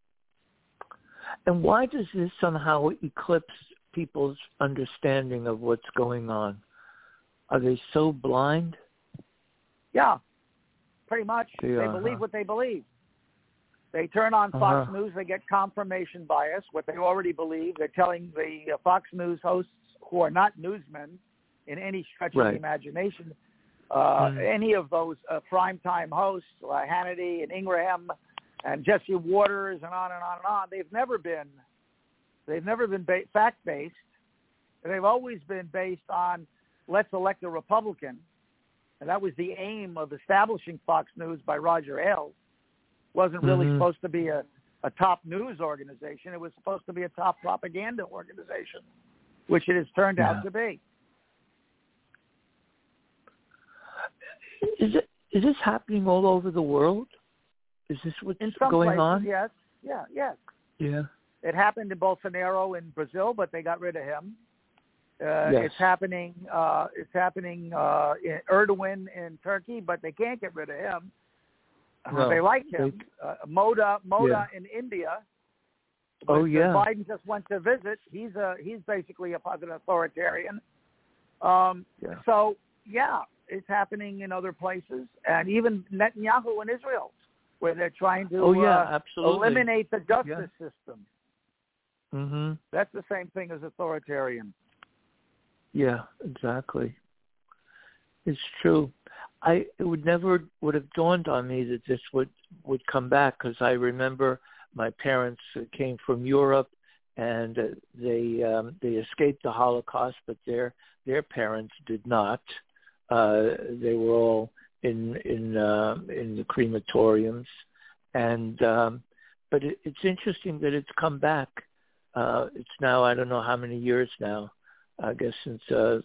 And why does this somehow eclipse people's understanding of what's going on? Are they so blind? Yeah, pretty much. They believe what they believe. They turn on Fox News, they get confirmation bias, what they already believe. They're telling the Fox News hosts, who are not newsmen in any stretch of the imagination, any of those primetime hosts, Hannity and Ingraham and Jesse Waters and on and on and on, they've never been fact-based. They've always been based on, let's elect a Republican. And that was the aim of establishing Fox News by Roger Ailes. Wasn't really supposed to be a top news organization. It was supposed to be a top propaganda organization, which it has turned out to be. Is this happening all over the world? Is this what's going on? Yes. Yeah. It happened in Bolsonaro in Brazil, but they got rid of him. It's happening. It's happening in Erdogan in Turkey, but they can't get rid of him. No, they like him. Modi in India. Biden just went to visit. He's basically an authoritarian. So it's happening in other places, and even Netanyahu in Israel, where they're trying to eliminate the justice system. Mm-hmm. That's the same thing as authoritarian. Yeah, exactly. It's true. It would never have dawned on me that this would come back, because I remember my parents came from Europe, and they escaped the Holocaust, but their parents did not. They were all in the crematoriums, and but it's interesting that it's come back. It's now, I don't know how many years now. I guess since the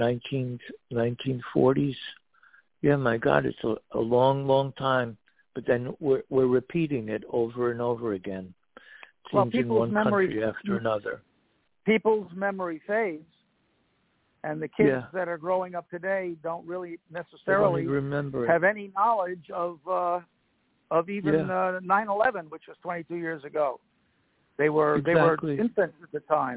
1940s. Yeah, my God, it's a long, long time. But then we're repeating it over and over again. Seems in one country after another. People's memory fades, and the kids that are growing up today don't really necessarily have any knowledge of even 9/11, which was 22 years ago. They were infants at the time.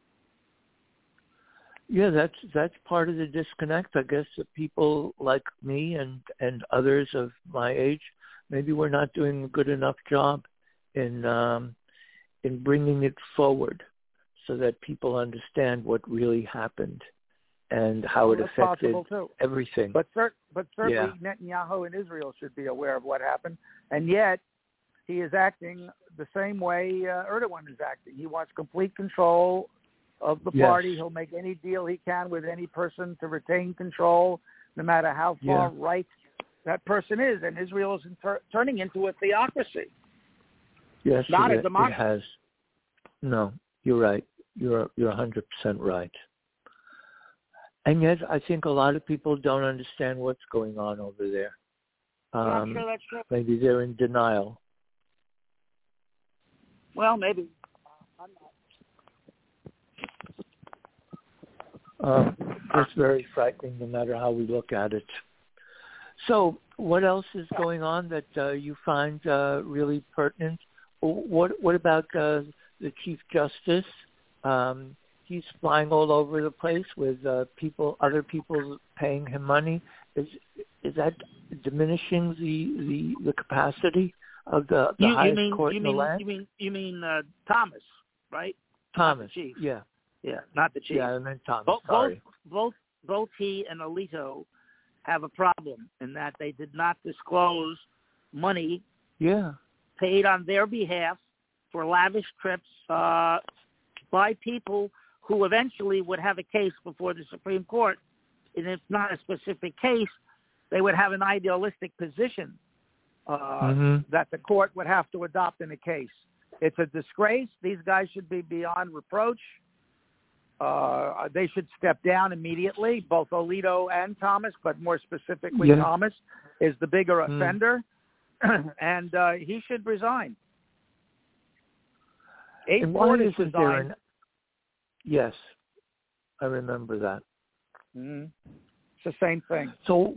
Yeah, that's part of the disconnect, I guess, that people like me and others of my age, maybe we're not doing a good enough job in bringing it forward so that people understand what really happened and how it affected everything. But certainly Netanyahu in Israel should be aware of what happened, and yet he is acting the same way Erdogan is acting. He wants complete control of the party. He'll make any deal he can with any person to retain control, no matter how far right that person is. And Israel is turning into a theocracy. Yes, not a democracy. It has. No, you're right. You're 100% right. And yet, I think a lot of people don't understand what's going on over there. I'm sure that's true. Maybe they're in denial. Well, maybe. It's very frightening no matter how we look at it. So what else is going on that you find really pertinent? What about the Chief Justice? He's flying all over the place with other people paying him money. Is that diminishing the capacity of the highest court in the land? You mean Thomas, right? Thomas, not the chief. Yeah, not the chief. Yeah, I meant Thomas. Sorry. Both he and Alito have a problem in that they did not disclose money paid on their behalf for lavish trips by people who eventually would have a case before the Supreme Court. And if not a specific case, they would have an idealistic position that the court would have to adopt in a case. It's a disgrace. These guys should be beyond reproach. They should step down immediately, both Alito and Thomas, but more specifically Thomas is the bigger offender, and he should resign. And why isn't there Yes, I remember that. Mm-hmm. It's the same thing. So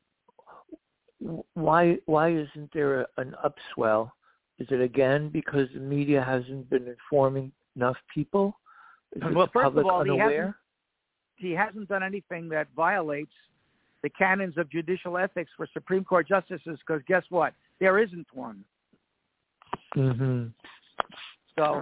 why isn't there an upswell? Is it again because the media hasn't been informing enough people? Well, first of all, unaware? He hasn't done anything that violates the canons of judicial ethics for Supreme Court justices, because guess what? There isn't one. Mm-hmm. So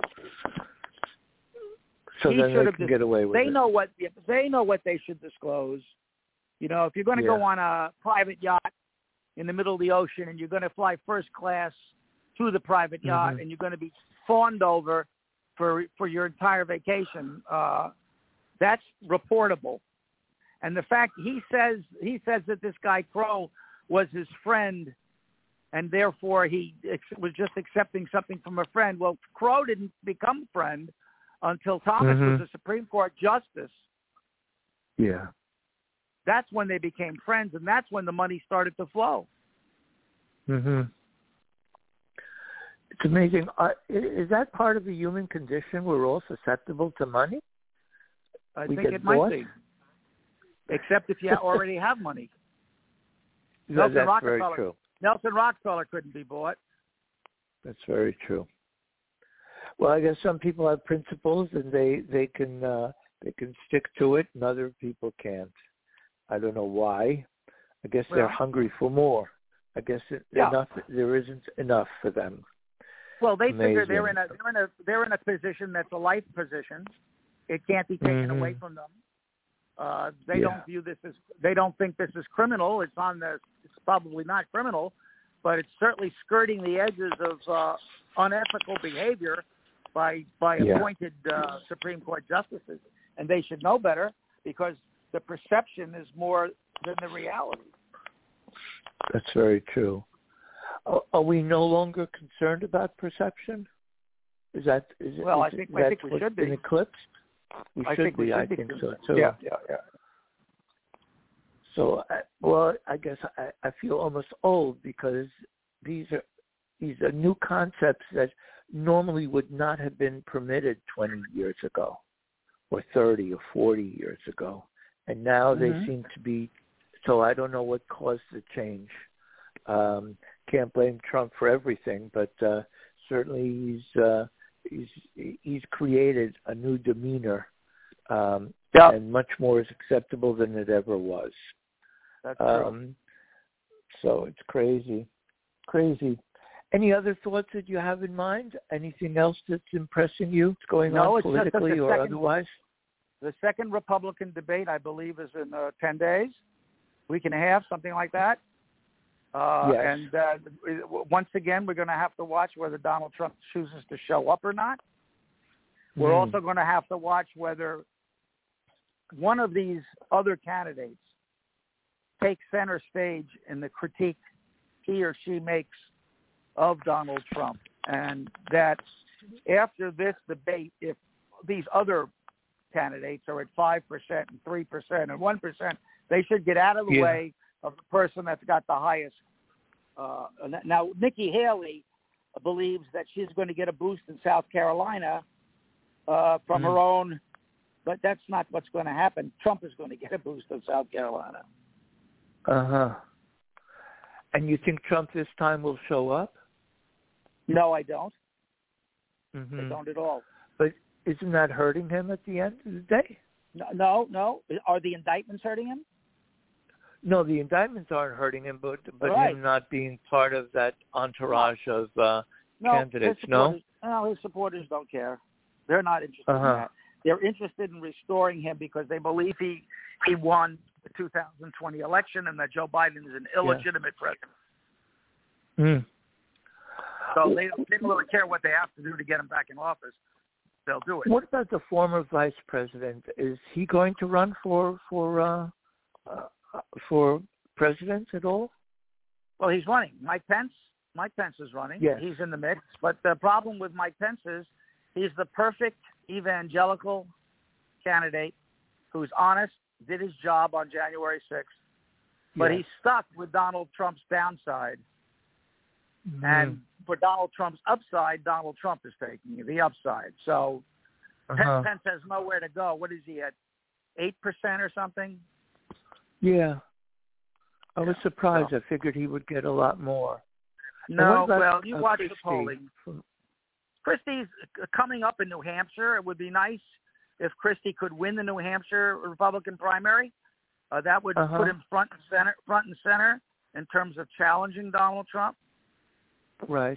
then they can get away with it. They know what they should disclose. You know, if you're going to go on a private yacht in the middle of the ocean and you're going to fly first class to the private yacht and you're going to be fawned over for your entire vacation, that's reportable. And the fact he says that this guy Crow was his friend, and therefore he was just accepting something from a friend. Well, Crow didn't become a friend until Thomas was a Supreme Court justice. Yeah. That's when they became friends, and that's when the money started to flow. Mm-hmm. It's amazing. Is that part of the human condition? We're all susceptible to money? I think it might be. Except if you already have money. That's very true. Nelson Rockefeller couldn't be bought. That's very true. Well, I guess some people have principles and they can stick to it, and other people can't. I don't know why. I guess they're hungry for more. I guess there isn't enough for them. Well, they figure they're in a position that's a life position. It can't be taken away from them. They don't think this is criminal. It's probably not criminal, but it's certainly skirting the edges of unethical behavior by appointed Supreme Court justices, and they should know better because the perception is more than the reality. That's very true. Are we no longer concerned about perception? I think we should be. Been eclipsed? I think so too. Yeah. So, I guess I feel almost old because these are new concepts that normally would not have been permitted 20 years ago, or 30 or 40 years ago, and now they seem to be. So I don't know what caused the change. Can't blame Trump for everything, but certainly he's created a new demeanor, and much more is acceptable than it ever was. That's true. So it's crazy. Any other thoughts that you have in mind? Anything else that's impressing you? It's going on politically or otherwise? The second Republican debate, I believe, is in 10 days, week and a half, something like that. Yes. And once again, we're going to have to watch whether Donald Trump chooses to show up or not. We're also going to have to watch whether one of these other candidates takes center stage in the critique he or she makes of Donald Trump. And that after this debate, if these other candidates are at 5% and 3% and 1%, they should get out of the way of the person that's got the highest. Now, Nikki Haley believes that she's going to get a boost in South Carolina from her own, but that's not what's going to happen. Trump is going to get a boost in South Carolina. And you think Trump this time will show up? No, I don't. Mm-hmm. I don't at all. But isn't that hurting him at the end of the day? No. Are the indictments hurting him? No, the indictments aren't hurting him, but right. him not being part of that entourage of candidates. No, his supporters don't care. They're not interested in that. They're interested in restoring him because they believe he won the 2020 election and that Joe Biden is an illegitimate president. Mm. So they don't really care what they have to do to get him back in office. They'll do it. What about the former vice president? Is he going to run for president at all? Well, he's running. Mike Pence is running. Yes. He's in the mix. But the problem with Mike Pence is he's the perfect evangelical candidate who's honest, did his job on January 6th, but he's stuck with Donald Trump's downside. Mm-hmm. And for Donald Trump's upside, Donald Trump is taking the upside. So Pence has nowhere to go. What is he at, 8% or something? Yeah. I was surprised. I figured he would get a lot more. No, well, you watch Christie? The polling. Christie's coming up in New Hampshire. It would be nice if Christie could win the New Hampshire Republican primary. That would put him front and center in terms of challenging Donald Trump. Right.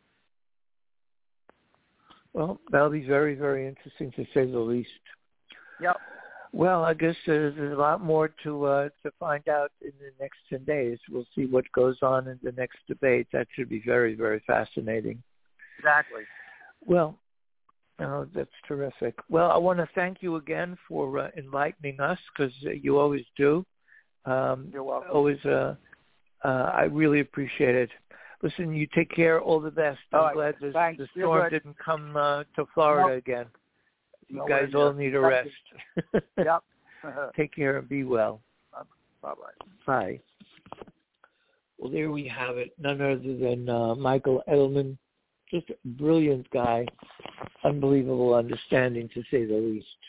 Well, that'll be very, very interesting to say the least. Yep. Well, I guess there's a lot more to find out in the next 10 days. We'll see what goes on in the next debate. That should be very, very fascinating. Exactly. Well, that's terrific. Well, I want to thank you again for enlightening us, because you always do. You're welcome. Always, I really appreciate it. Listen, you take care. All the best. I'm glad the storm didn't come to Florida again. You guys all need a rest. Yep. Take care and be well. Bye-bye. Bye. Well, there we have it. None other than Michael Edelman. Just a brilliant guy. Unbelievable understanding, to say the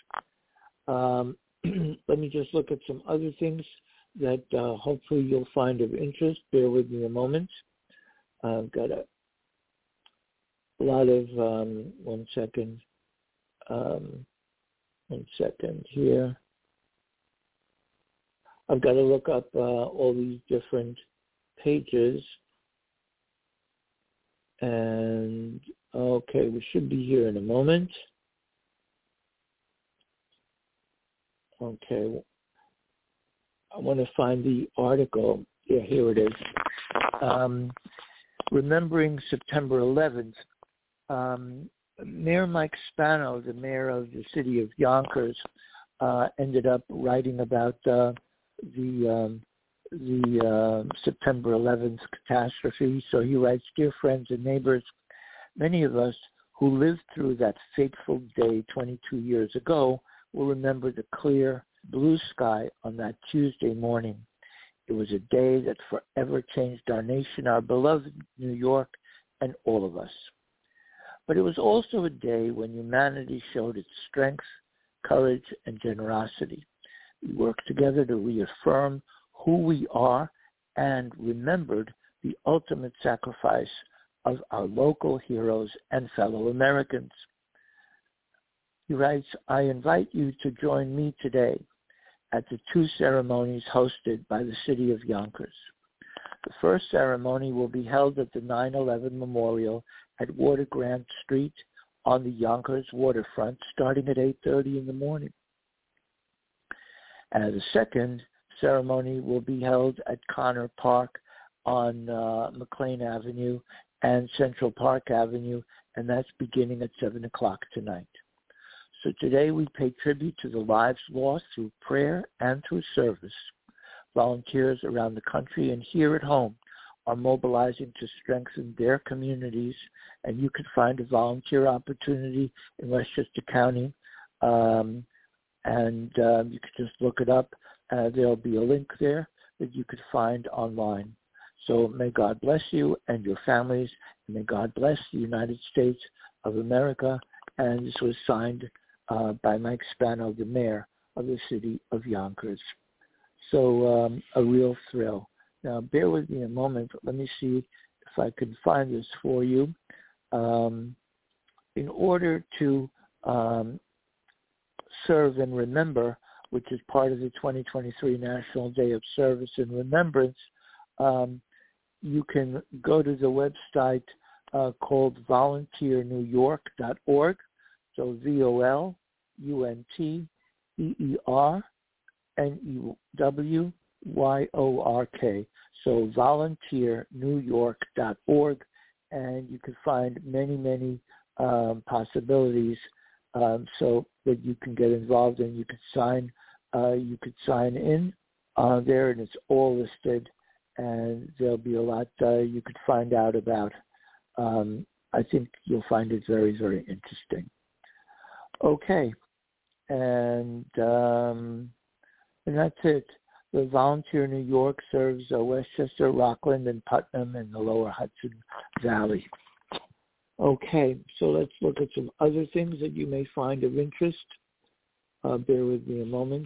least. Let me just look at some other things that hopefully you'll find of interest. Bear with me a moment. I've got a lot of, one second here. I've got to look up all these different pages. And, okay, we should be here in a moment. Okay. I want to find the article. Yeah, here it is. Remembering September 11th, Mayor Mike Spano, the mayor of the city of Yonkers, ended up writing about the September 11th catastrophe. So he writes, "Dear friends and neighbors, many of us who lived through that fateful day 22 years ago will remember the clear blue sky on that Tuesday morning. It was a day that forever changed our nation, our beloved New York, and all of us. But it was also a day when humanity showed its strength, courage, and generosity. We worked together to reaffirm who we are and remembered the ultimate sacrifice of our local heroes and fellow Americans." He writes, "I invite you to join me today at the two ceremonies hosted by the city of Yonkers. The first ceremony will be held at the 9/11 Memorial at Water Grant Street on the Yonkers waterfront, starting at 8:30 in the morning. And the second ceremony will be held at Connor Park on McLean Avenue and Central Park Avenue, and that's beginning at 7 o'clock tonight. So today we pay tribute to the lives lost through prayer and through service. Volunteers around the country and here at home are mobilizing to strengthen their communities, and you can find a volunteer opportunity in Westchester County, and you can just look it up. There'll be a link there that you could find online. So may God bless you and your families, and may God bless the United States of America. And this was signed by Mike Spano, the mayor of the city of Yonkers. So a real thrill. Now, bear with me a moment. Let me see if I can find this for you. In order to serve and remember, which is part of the 2023 National Day of Service and Remembrance, you can go to the website called volunteernewyork.org. So VOLUNTERNEWYORK. So volunteernewyork.org, and you can find many possibilities so that you can get involved, and you could sign in there, and it's all listed, and there'll be a lot you could find out about. I think you'll find it very, very interesting. Okay, and that's it. The Volunteer New York serves Westchester, Rockland, and Putnam in the lower Hudson Valley. Okay, so let's look at some other things that you may find of interest. Bear with me a moment.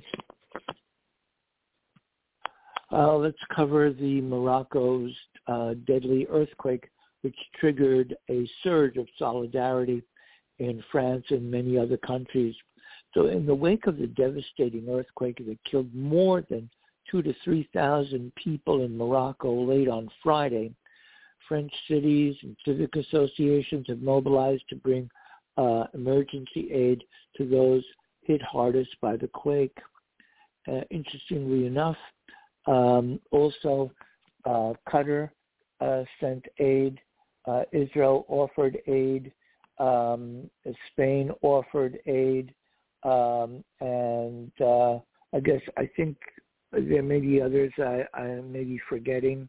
Let's cover the Morocco's deadly earthquake, which triggered a surge of solidarity in France and many other countries. So in the wake of the devastating earthquake that killed more than 2,000 to 3,000 people in Morocco late on Friday, French cities and civic associations have mobilized to bring emergency aid to those hit hardest by the quake. Interestingly enough, also Qatar sent aid, Israel offered aid, Spain offered aid, and I think there may be others I may be forgetting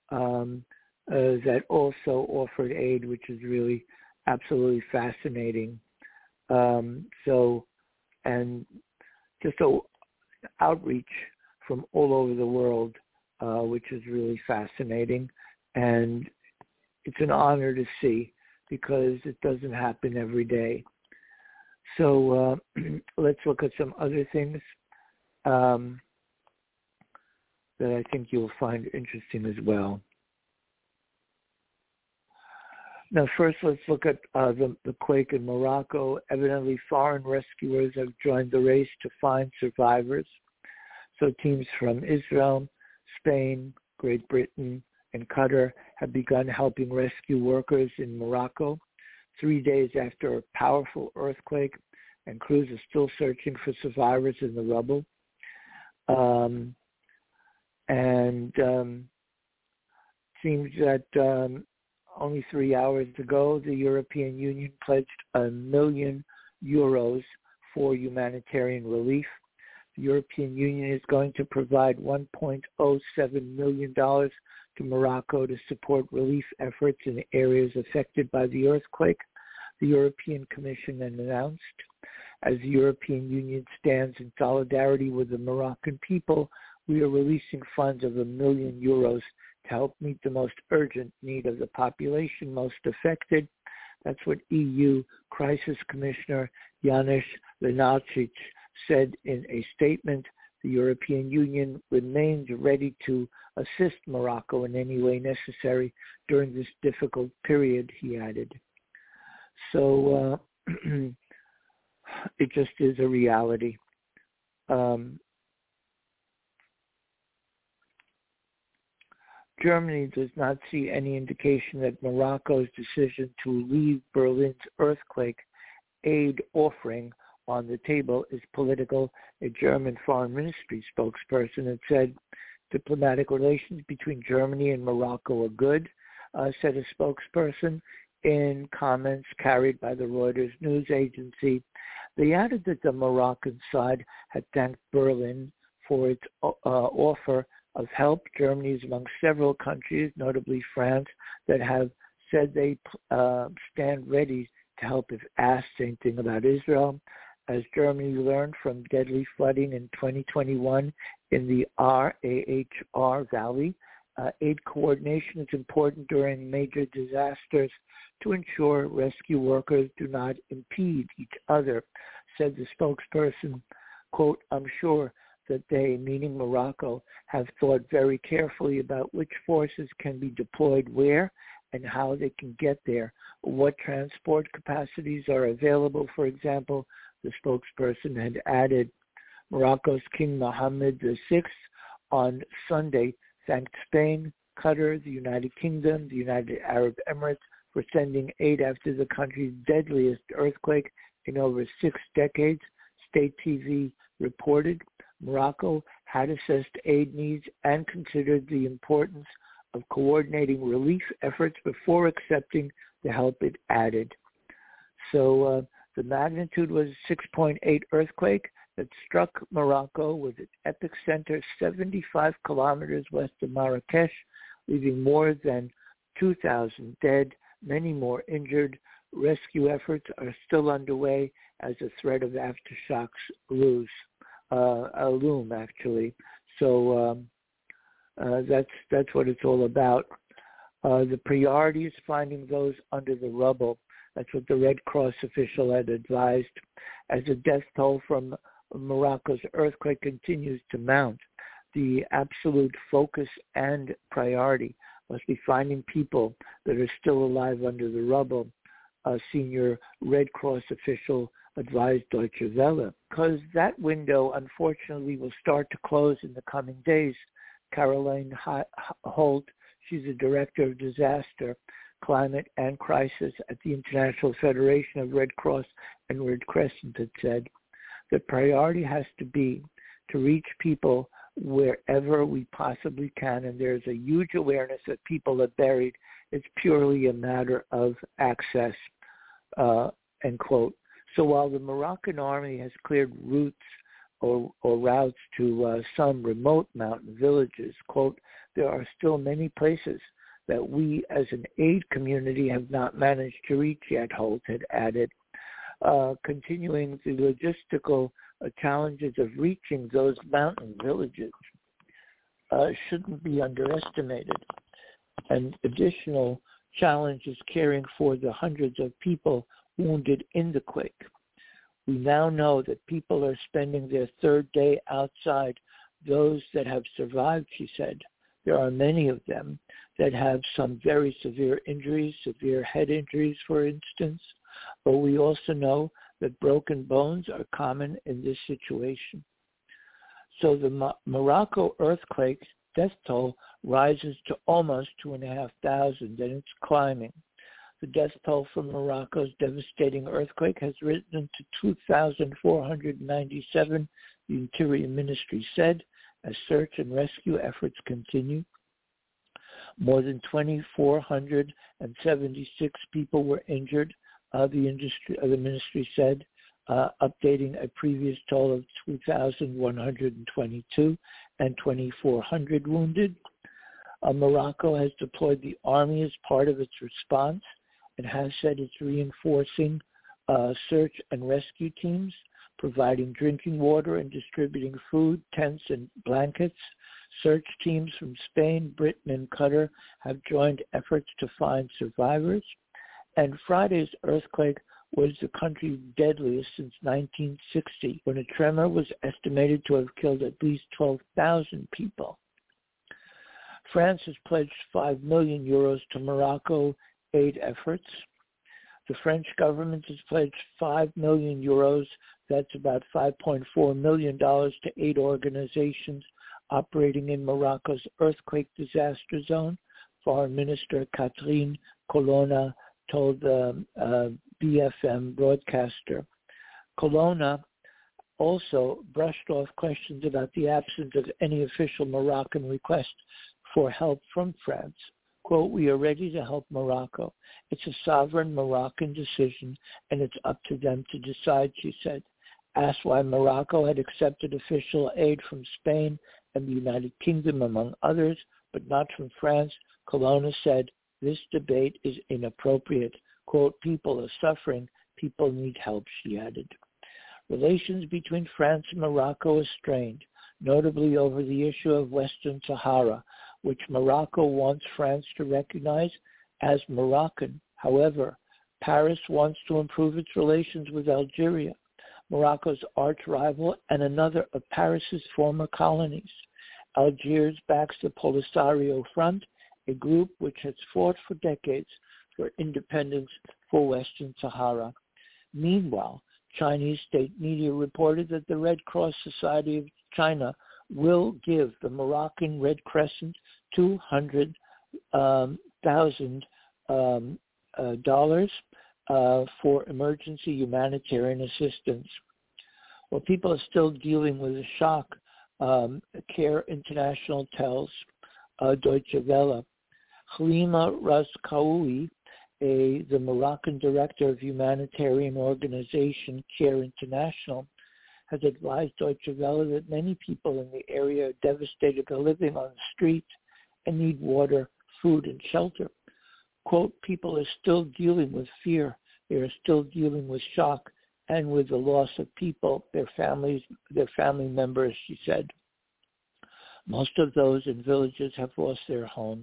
that also offered aid, which is really absolutely fascinating. And just outreach from all over the world, which is really fascinating. And it's an honor to see, because it doesn't happen every day. So let's look at some other things that I think you'll find interesting as well. Now, first, let's look at the quake in Morocco. Evidently, foreign rescuers have joined the race to find survivors. So teams from Israel, Spain, Great Britain, and Qatar have begun helping rescue workers in Morocco 3 days after a powerful earthquake, and crews are still searching for survivors in the rubble. Seems that only 3 hours ago, the European Union pledged €1 million for humanitarian relief. The European Union is going to provide $1.07 million to Morocco to support relief efforts in areas affected by the earthquake, the European Commission announced. As the European Union stands in solidarity with the Moroccan people, we are releasing funds of €1 million to help meet the most urgent need of the population most affected. That's what EU Crisis Commissioner Janusz Lenarčič said in a statement. The European Union remains ready to assist Morocco in any way necessary during this difficult period, he added. So it just is a reality. Germany does not see any indication that Morocco's decision to leave Berlin's earthquake aid offering on the table is political. A German foreign ministry spokesperson had said diplomatic relations between Germany and Morocco are good, said a spokesperson in comments carried by the Reuters news agency. They added that the Moroccan side had thanked Berlin for its offer of help. Germany is among several countries, notably France, that have said they stand ready to help if asked. Same thing about Israel. As Germany learned from deadly flooding in 2021 in the Ruhr Valley, aid coordination is important during major disasters to ensure rescue workers do not impede each other, said the spokesperson. Quote, I'm sure that they, meaning Morocco, have thought very carefully about which forces can be deployed where and how they can get there, what transport capacities are available. For example, the spokesperson had added Morocco's King Mohammed VI on Sunday thanked Spain, Qatar, the United Kingdom, the United Arab Emirates for sending aid after the country's deadliest earthquake in over 6 decades. State TV reported Morocco had assessed aid needs and considered the importance of coordinating relief efforts before accepting the help it added. So the magnitude was a 6.8 earthquake that struck Morocco with its epicenter 75 kilometers west of Marrakesh, leaving more than 2,000 dead, many more injured. Rescue efforts are still underway as a threat of aftershocks loom, actually. So that's what it's all about. The priority is finding those under the rubble. That's what the Red Cross official had advised. As the death toll from Morocco's earthquake continues to mount, the absolute focus and priority must be finding people that are still alive under the rubble, a senior Red Cross official advised Deutsche Welle, because that window, unfortunately, will start to close in the coming days. Caroline Holt, she's the Director of Disaster, Climate and Crisis at the International Federation of Red Cross and Red Crescent, had said, the priority has to be to reach people wherever we possibly can, and there's a huge awareness that people are buried. It's purely a matter of access, end quote. So while the Moroccan army has cleared routes or routes to some remote mountain villages, quote, there are still many places that we as an aid community have not managed to reach yet, Holt had added. Continuing the logistical challenges of reaching those mountain villages shouldn't be underestimated. An additional challenge is caring for the hundreds of people wounded in the quake. We now know that people are spending their third day outside. Those that have survived, she said, there are many of them that have some very severe injuries, severe head injuries, for instance. But we also know that broken bones are common in this situation. So the Morocco earthquake death toll rises to almost 2,500, and it's climbing. The death toll from Morocco's devastating earthquake has risen to 2,497, the Interior Ministry said, as search and rescue efforts continue. More than 2,476 people were injured, the ministry said, updating a previous toll of 2,122 and 2,400 wounded. Morocco has deployed the army as part of its response and has said it's reinforcing search and rescue teams, providing drinking water and distributing food, tents, and blankets. Search teams from Spain, Britain, and Qatar have joined efforts to find survivors. And Friday's earthquake was the country's deadliest since 1960, when a tremor was estimated to have killed at least 12,000 people. France has pledged 5 million euros to Morocco aid efforts. The French government has pledged 5 million euros, that's about $5.4 million, to aid organizations operating in Morocco's earthquake disaster zone. Foreign Minister Catherine Colonna told the BFM broadcaster. Colonna also brushed off questions about the absence of any official Moroccan request for help from France. Quote, we are ready to help Morocco. It's a sovereign Moroccan decision, and it's up to them to decide, she said. Asked why Morocco had accepted official aid from Spain and the United Kingdom, among others, but not from France, Colonna said, this debate is inappropriate. Quote, people are suffering, people need help, she added. Relations between France and Morocco are strained, notably over the issue of Western Sahara, which Morocco wants France to recognize as Moroccan. However, Paris wants to improve its relations with Algeria. Morocco's arch rival and another of Paris's former colonies. Algiers backs the Polisario Front, a group which has fought for decades for independence for Western Sahara. Meanwhile, Chinese state media reported that the Red Cross Society of China will give the Moroccan Red Crescent $200,000 for emergency humanitarian assistance. Well, people are still dealing with the shock. Care International tells Deutsche Welle. Halima Raskaoui, the Moroccan director of humanitarian organization Care International, has advised Deutsche Welle that many people in the area are devastated by living on the streets and need water, food, and shelter. Quote, people are still dealing with fear. They are still dealing with shock and with the loss of people, their family members, she said. Most of those in villages have lost their homes.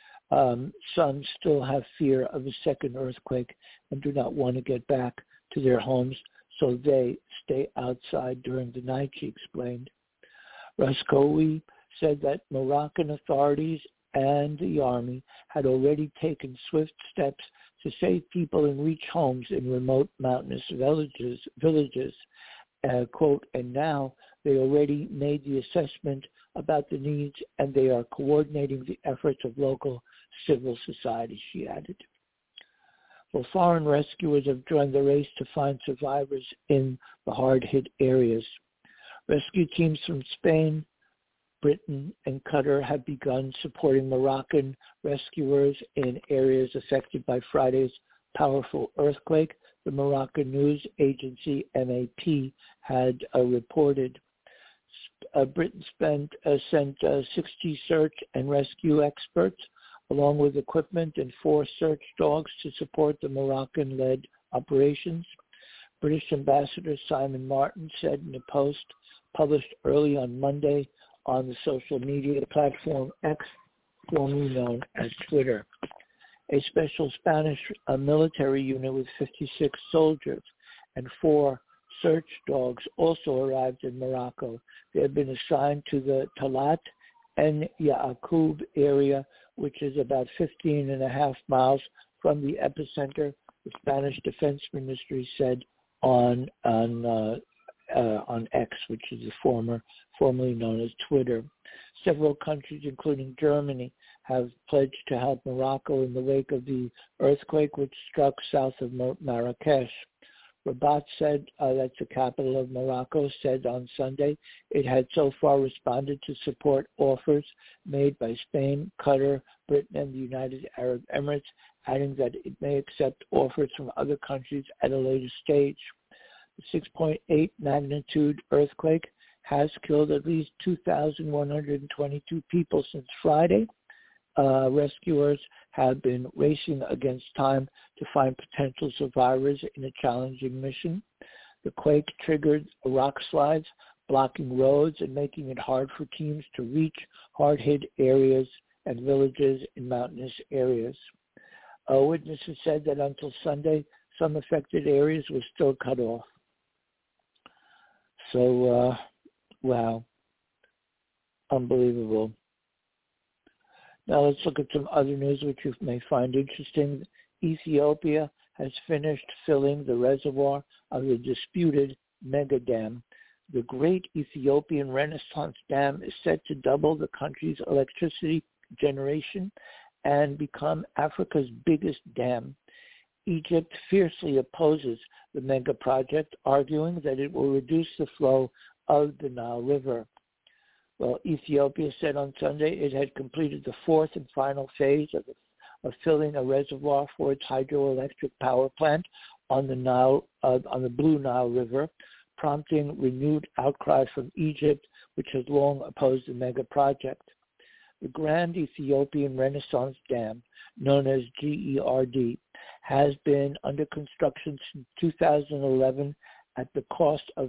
Some still have fear of a second earthquake and do not want to get back to their homes, so they stay outside during the night, she explained. Raskowi said that Moroccan authorities and the army had already taken swift steps to save people and reach homes in remote mountainous villages. Quote, and now they already made the assessment about the needs and they are coordinating the efforts of local civil society, she added. Well, foreign rescuers have joined the race to find survivors in the hard-hit areas. Rescue teams from Spain, Britain, and Qatar have begun supporting Moroccan rescuers in areas affected by Friday's powerful earthquake, the Moroccan news agency MAP had reported. Britain sent 60 search and rescue experts, along with equipment and 4 search dogs to support the Moroccan-led operations. British Ambassador Simon Martin said in a post published early on Monday on the social media platform X, formerly known as Twitter. A special Spanish military unit with 56 soldiers and 4 search dogs also arrived in Morocco. They have been assigned to the Talat and Yaqub area, which is about 15 and a half miles from the epicenter, the Spanish Defense Ministry said on X, which is formerly known as Twitter. Several countries, including Germany, have pledged to help Morocco in the wake of the earthquake which struck south of Marrakesh. Rabat said, that's the capital of Morocco, said on Sunday it had so far responded to support offers made by Spain, Qatar, Britain, and the United Arab Emirates, adding that it may accept offers from other countries at a later stage. The 6.8 magnitude earthquake has killed at least 2,122 people since Friday. Rescuers have been racing against time to find potential survivors in a challenging mission. The quake triggered rock slides, blocking roads and making it hard for teams to reach hard-hit areas and villages in mountainous areas. Witnesses said that until Sunday, some affected areas were still cut off. So, wow, unbelievable. Now let's look at some other news which you may find interesting. Ethiopia has finished filling the reservoir of the disputed mega dam. The Great Ethiopian Renaissance Dam is set to double the country's electricity generation and become Africa's biggest dam. Egypt fiercely opposes the mega project, arguing that it will reduce the flow of the Nile River. Well, Ethiopia said on Sunday it had completed the 4th and final phase of filling a reservoir for its hydroelectric power plant on the Blue Nile River, prompting renewed outcry from Egypt, which has long opposed the mega project. The Grand Ethiopian Renaissance Dam, known as GERD, has been under construction since 2011 at the cost of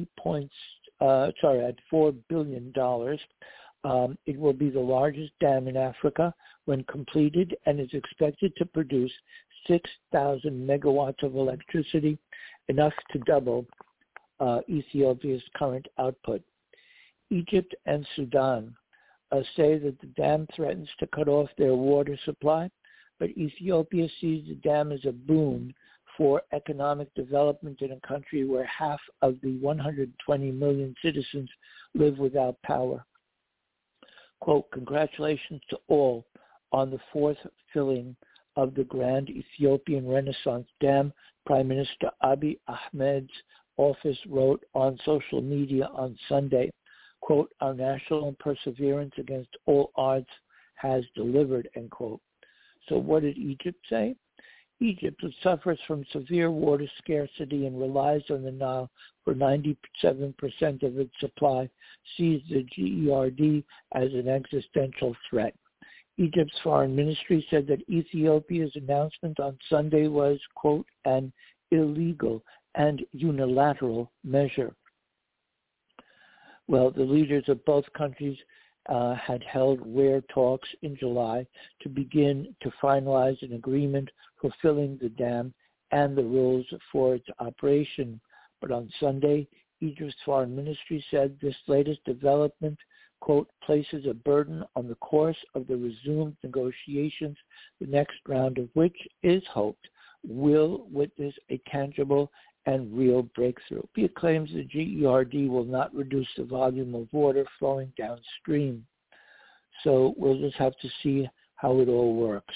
$4 billion. It will be the largest dam in Africa when completed and is expected to produce 6,000 megawatts of electricity, enough to double Ethiopia's current output. Egypt and Sudan say that the dam threatens to cut off their water supply, but Ethiopia sees the dam as a boon for economic development in a country where half of the 120 million citizens live without power. Quote, congratulations to all on the fourth filling of the Grand Ethiopian Renaissance Dam, Prime Minister Abiy Ahmed's office wrote on social media on Sunday. Quote, our national perseverance against all odds has delivered, end quote. So what did Egypt say? Egypt, which suffers from severe water scarcity and relies on the Nile for 97% of its supply, sees the GERD as an existential threat. Egypt's foreign ministry said that Ethiopia's announcement on Sunday was, quote, an illegal and unilateral measure. Well, the leaders of both countries had held rare talks in July to begin to finalize an agreement for filling the dam and the rules for its operation. But on Sunday, Egypt's foreign ministry said this latest development, quote, places a burden on the course of the resumed negotiations, the next round of which is hoped will witness a tangible and real breakthrough. It claims the GERD will not reduce the volume of water flowing downstream. So we'll just have to see how it all works.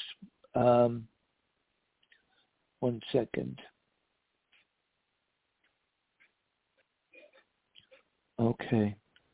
1 second. Okay.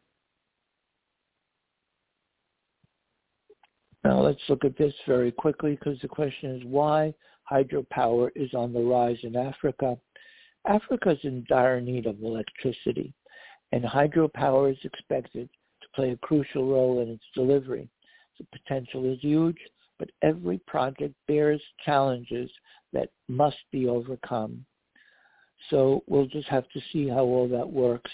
Now let's look at this very quickly because the question is why hydropower is on the rise in Africa. Africa is in dire need of electricity, and hydropower is expected to play a crucial role in its delivery. The potential is huge, but every project bears challenges that must be overcome. So we'll just have to see how all that works.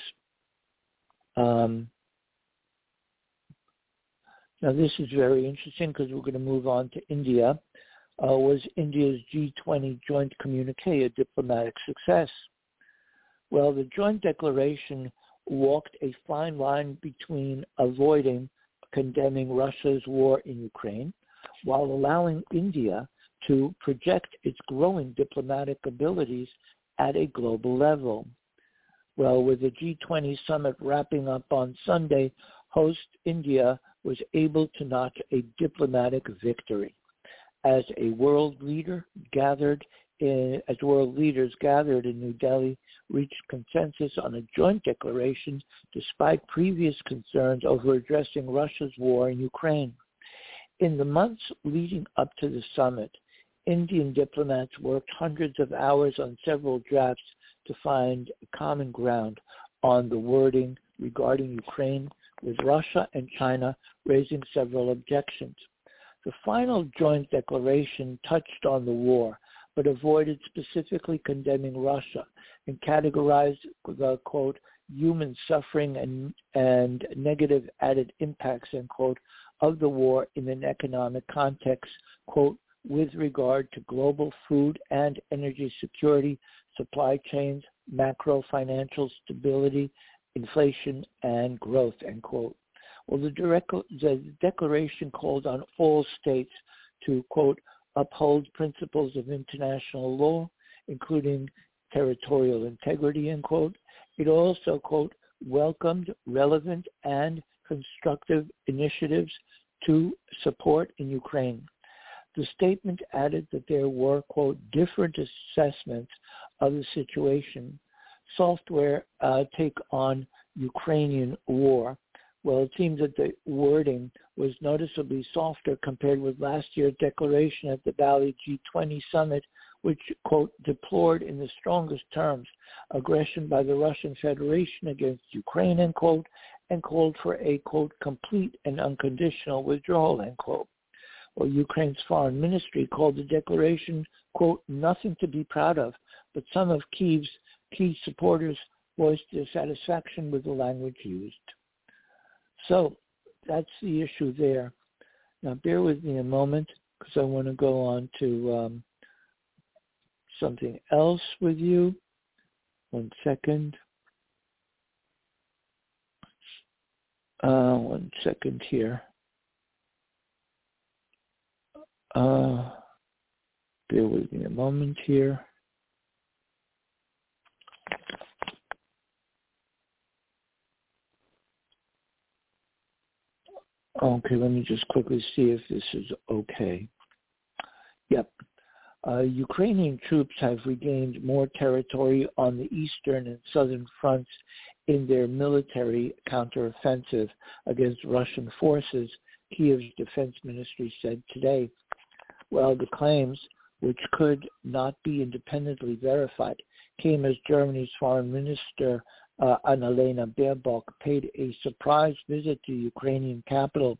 Now this is very interesting because we're going to move on to India. Was India's G20 joint communique a diplomatic success? Well, the joint declaration walked a fine line between avoiding condemning Russia's war in Ukraine while allowing India to project its growing diplomatic abilities at a global level. Well, with the G20 summit wrapping up on Sunday, host India was able to notch a diplomatic victory. As world leaders gathered in New Delhi, reached consensus on a joint declaration despite previous concerns over addressing Russia's war in Ukraine. In the months leading up to the summit, Indian diplomats worked hundreds of hours on several drafts to find common ground on the wording regarding Ukraine, with Russia and China raising several objections. The final joint declaration touched on the war, but avoided specifically condemning Russia and categorized the, quote, human suffering and negative added impacts, end quote, of the war in an economic context, quote, with regard to global food and energy security, supply chains, macro financial stability, inflation, and growth, end quote. Well, the declaration called on all states to, quote, uphold principles of international law, including territorial integrity, end quote. It also, quote, welcomed relevant and constructive initiatives to support in Ukraine. The statement added that there were, quote, different assessments of the situation. Software take on Ukrainian war. Well, it seems that the wording was noticeably softer compared with last year's declaration at the Bali G20 summit, which, quote, deplored in the strongest terms aggression by the Russian Federation against Ukraine, end quote, and called for a, quote, complete and unconditional withdrawal, end quote. Well, Ukraine's foreign ministry called the declaration, quote, nothing to be proud of, but some of Kyiv's key supporters voiced their satisfaction with the language used. So that's the issue there. Now, bear with me a moment because I want to go on to something else with you. 1 second. 1 second here. Bear with me a moment here. Okay, let me just quickly see if this is okay. Yep. Ukrainian troops have regained more territory on the eastern and southern fronts in their military counteroffensive against Russian forces, Kiev's defense ministry said today. Well, the claims, which could not be independently verified, came as Germany's foreign minister Annalena Baerbock paid a surprise visit to the Ukrainian capital.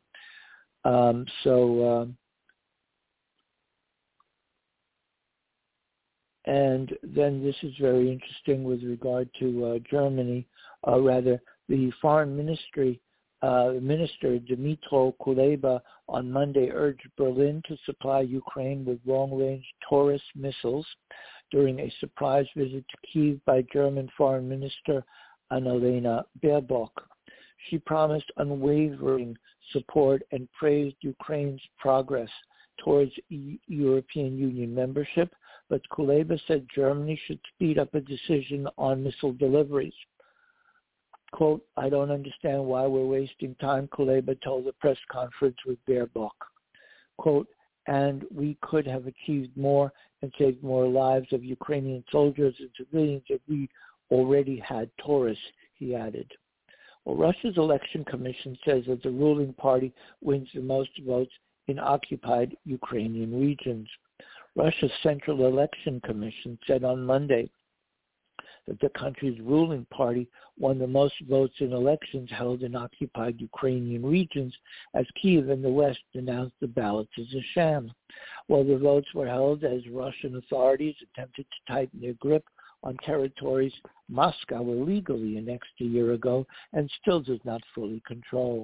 And then this is very interesting with regard to Germany. The foreign ministry minister Dmytro Kuleba on Monday urged Berlin to supply Ukraine with long-range Taurus missiles during a surprise visit to Kyiv by German Foreign Minister Annalena Baerbock. She promised unwavering support and praised Ukraine's progress towards European Union membership, but Kuleba said Germany should speed up a decision on missile deliveries. Quote, I don't understand why we're wasting time, Kuleba told a press conference with Baerbock. Quote, and we could have achieved more and saved more lives of Ukrainian soldiers and civilians if we already had Taurus, he added. Well, Russia's election commission says that the ruling party wins the most votes in occupied Ukrainian regions. Russia's Central Election Commission said on Monday that the country's ruling party won the most votes in elections held in occupied Ukrainian regions, as Kyiv and the West denounced the ballots as a sham. While the votes were held as Russian authorities attempted to tighten their grip on territories Moscow illegally annexed a year ago and still does not fully control.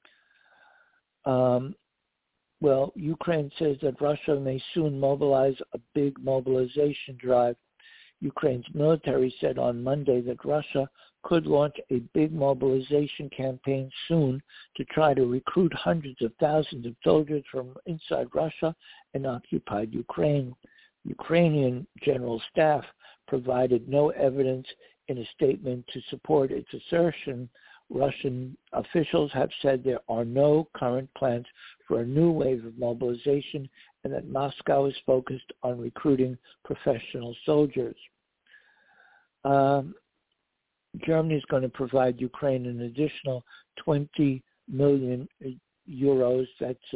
Ukraine says that Russia may soon mobilize a big mobilization drive. Ukraine's military said on Monday that Russia could launch a big mobilization campaign soon to try to recruit hundreds of thousands of soldiers from inside Russia and occupied Ukraine. Ukrainian General Staff provided no evidence in a statement to support its assertion. Russian officials have said there are no current plans for a new wave of mobilization and that Moscow is focused on recruiting professional soldiers. Germany is going to provide Ukraine an additional 20 million euros. That's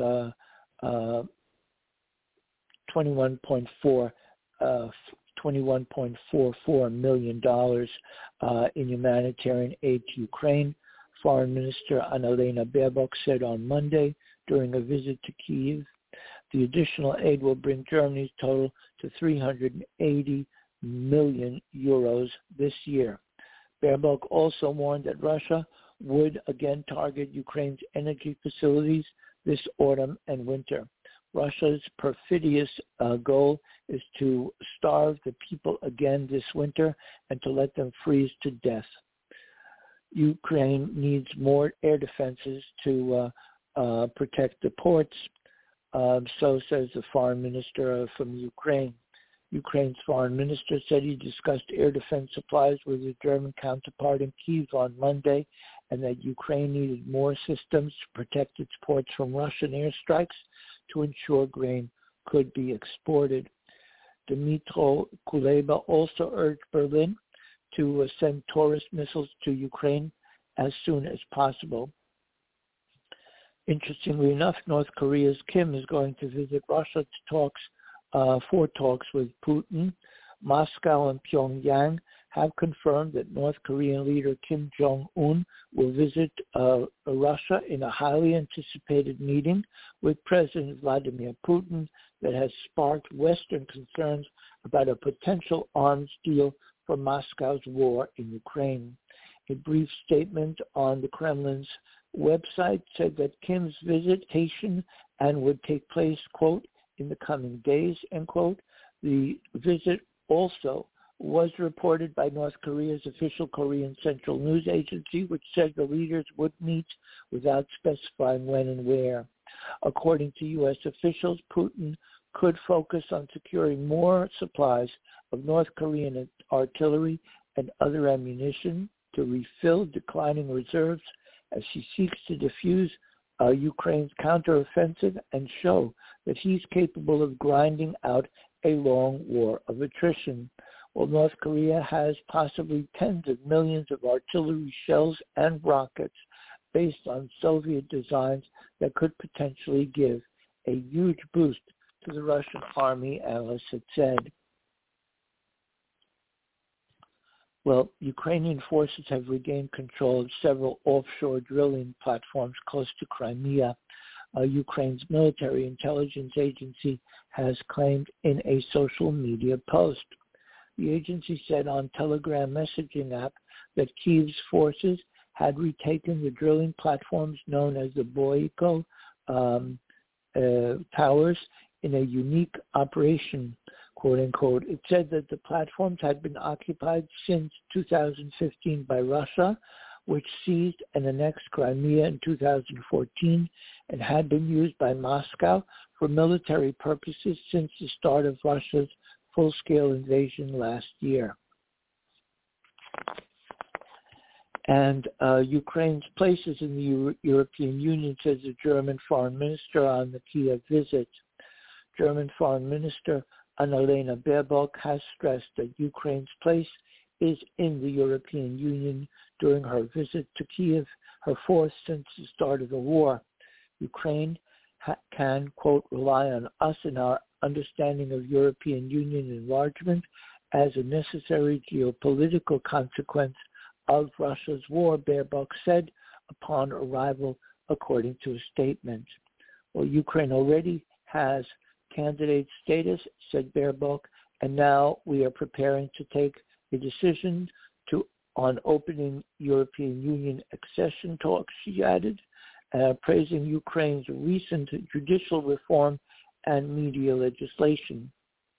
$21.44 million in humanitarian aid to Ukraine. Foreign Minister Annalena Baerbock said on Monday during a visit to Kyiv. The additional aid will bring Germany's total to 380 million euros this year. Baerbock also warned that Russia would again target Ukraine's energy facilities this autumn and winter. Russia's perfidious goal is to starve the people again this winter and to let them freeze to death. Ukraine needs more air defenses to protect the ports, so says the foreign minister from Ukraine. Ukraine's foreign minister said he discussed air defense supplies with his German counterpart in Kyiv on Monday, and that Ukraine needed more systems to protect its ports from Russian airstrikes to ensure grain could be exported. Dmytro Kuleba also urged Berlin to send Taurus missiles to Ukraine as soon as possible. Interestingly enough, North Korea's Kim is going to visit Russia for talks with Putin. Moscow and Pyongyang have confirmed that North Korean leader Kim Jong-un will visit Russia in a highly anticipated meeting with President Vladimir Putin that has sparked Western concerns about a potential arms deal for Moscow's war in Ukraine. A brief statement on the Kremlin's website said that Kim's visitation and would take place, quote, in the coming days, end quote. The visit also was reported by North Korea's official Korean Central News Agency, which said the leaders would meet without specifying when and where. According to U.S. officials, Putin could focus on securing more supplies of North Korean artillery and other ammunition to refill declining reserves as he seeks to defuse Ukraine's counteroffensive and show that he's capable of grinding out a long war of attrition. While North Korea has possibly tens of millions of artillery shells and rockets based on Soviet designs that could potentially give a huge boost to the Russian army, analysts had said. Well, Ukrainian forces have regained control of several offshore drilling platforms close to Crimea. Ukraine's military intelligence agency has claimed in a social media post. The agency said on Telegram messaging app that Kyiv's forces had retaken the drilling platforms known as the Boyko towers in a unique operation, quote unquote. It said that the platforms had been occupied since 2015 by Russia, which seized and annexed Crimea in 2014 and had been used by Moscow for military purposes since the start of Russia's full-scale invasion last year. And Ukraine's places in the European Union, says the German foreign minister on the Kiev visit. German foreign minister Annalena Baerbock has stressed that Ukraine's place is in the European Union during her visit to Kiev, her fourth since the start of the war. Ukraine can, quote, rely on us in our understanding of European Union enlargement as a necessary geopolitical consequence of Russia's war, Baerbock said upon arrival, according to a statement. Well, Ukraine already has candidate status, said Baerbock, and now we are preparing to take a decision on opening European Union accession talks, she added, praising Ukraine's recent judicial reform and media legislation.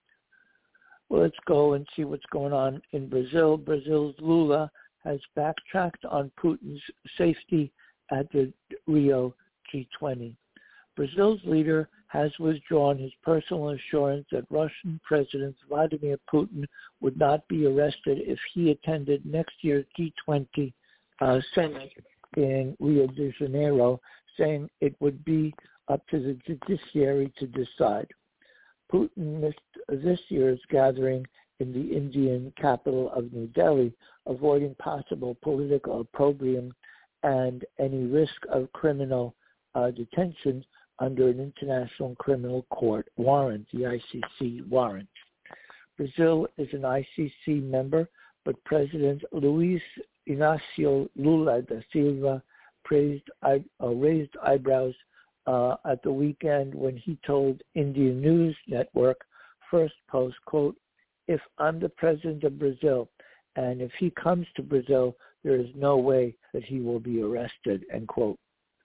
Well, let's go and see what's going on in Brazil. Brazil's Lula has backtracked on Putin's safety at the Rio G20. Brazil's leader has withdrawn his personal assurance that Russian President Vladimir Putin would not be arrested if he attended next year's G20 summit in Rio de Janeiro, saying it would be up to the judiciary to decide. Putin missed this year's gathering in the Indian capital of New Delhi, avoiding possible political opprobrium and any risk of criminal detention under an International Criminal Court warrant, the ICC warrant. Brazil is an ICC member, but President Luiz Inácio Lula da Silva raised eyebrows at the weekend when he told Indian News Network First Post, quote, "If I'm the president of Brazil, and if he comes to Brazil, there is no way that he will be arrested," end quote.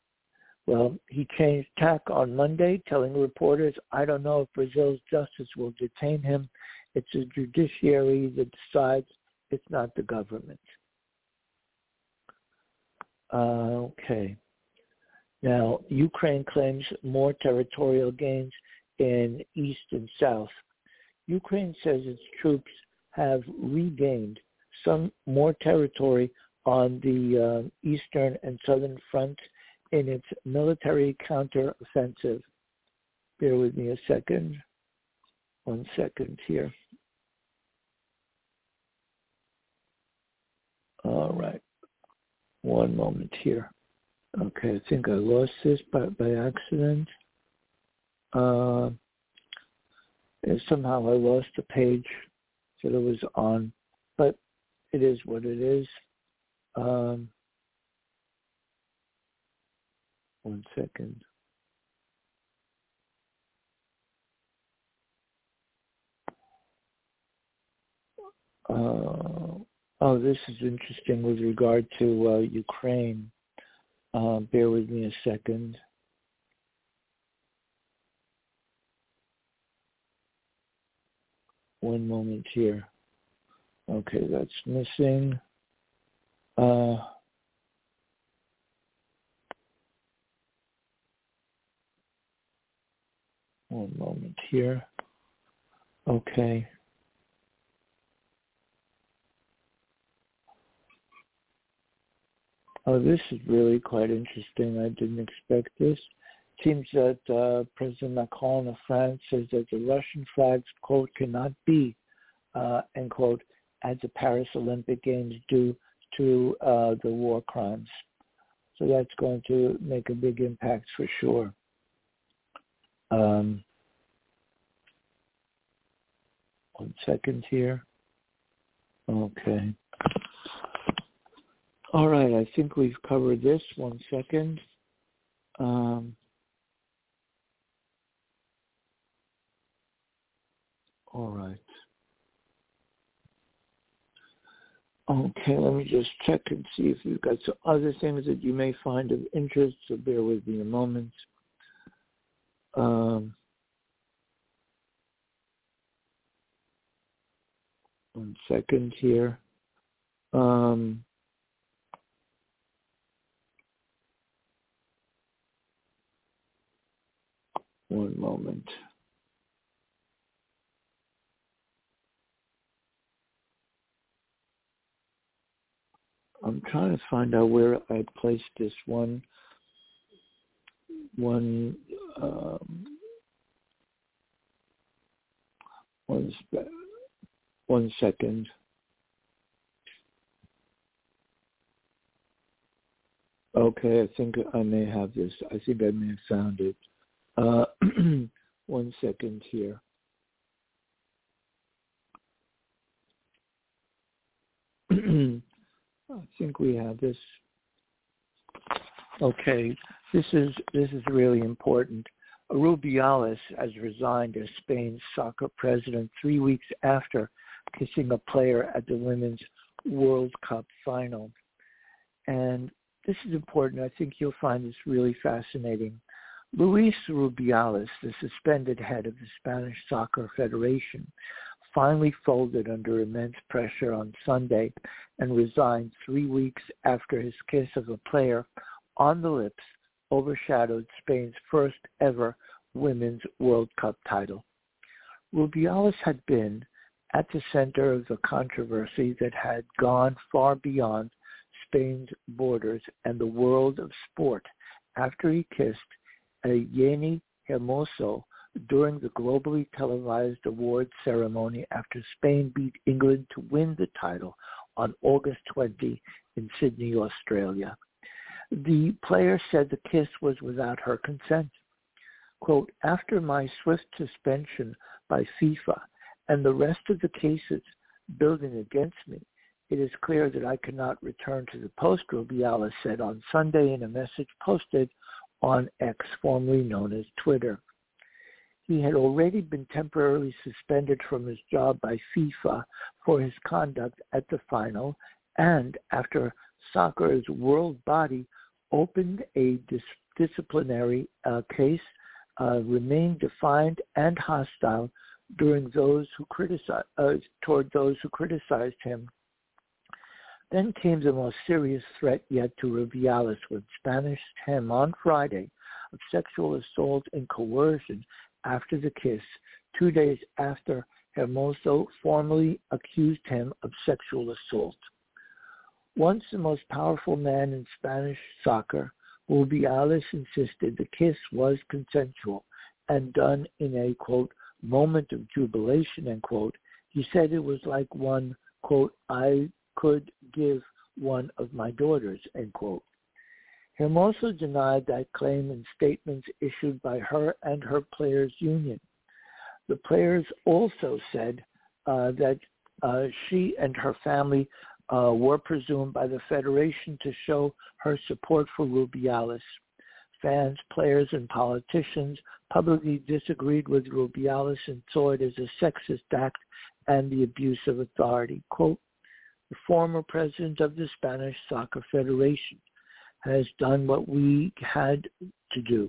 Well, he changed tack on Monday, telling reporters, "I don't know if Brazil's justice will detain him. It's the judiciary that decides. It's not the government." Okay. Now, Ukraine claims more territorial gains in East and South. Ukraine says its troops have regained some more territory on the eastern and southern front in its military counteroffensive. Bear with me a second. 1 second here. All right. One moment here. Okay, I think I lost this by accident. Somehow I lost the page that it was on, but it is what it is. 1 second. This is interesting with regard to Ukraine. Bear with me a second. One moment here. Okay, that's missing. One moment here. Okay. Oh, this is really quite interesting. I didn't expect this. It seems that President Macron of France says that the Russian flags, quote, cannot be, end quote, at the Paris Olympic Games due to the war crimes. So that's going to make a big impact for sure. 1 second here. Okay. All right, I think we've covered this. 1 second. All right. Okay, let me just check and see if you've got some other things that you may find of interest, so bear with me a moment. 1 second here. One moment. I'm trying to find out where I placed this one second. Okay, I think I may have this. I think I may have found it. 1 second here. I think we have this. Okay, this is really important. Rubiales has resigned as Spain's soccer president 3 weeks after kissing a player at the Women's World Cup final. And this is important. I think you'll find this really fascinating. Luis Rubiales, the suspended head of the Spanish Soccer Federation, finally folded under immense pressure on Sunday and resigned 3 weeks after his kiss of a player on the lips overshadowed Spain's first ever Women's World Cup title. Rubiales had been at the center of the controversy that had gone far beyond Spain's borders and the world of sport after he kissed Jenni Hermoso during the globally televised awards ceremony after Spain beat England to win the title on August 20 in Sydney, Australia. The player said the kiss was without her consent. Quote, after my swift suspension by FIFA and the rest of the cases building against me, it is clear that I cannot return to the post, Rubiales said on Sunday in a message posted on X, formerly known as Twitter. He had already been temporarily suspended from his job by FIFA for his conduct at the final, and after soccer's world body opened a disciplinary case, remained defiant and hostile toward those who criticized him. Then came the most serious threat yet to Rubiales when Spanish him on Friday of sexual assault and coercion after the kiss, 2 days after Hermoso formally accused him of sexual assault. Once the most powerful man in Spanish soccer, Rubiales insisted the kiss was consensual and done in a, quote, moment of jubilation, end quote. He said it was like one, quote, I could give one of my daughters, end quote. Hermoso denied that claim in statements issued by her and her players' union. The players also said that she and her family were presumed by the Federation to show her support for Rubiales. Fans, players, and politicians publicly disagreed with Rubiales and saw it as a sexist act and the abuse of authority. Quote, the former president of the Spanish Soccer Federation has done what he had to do,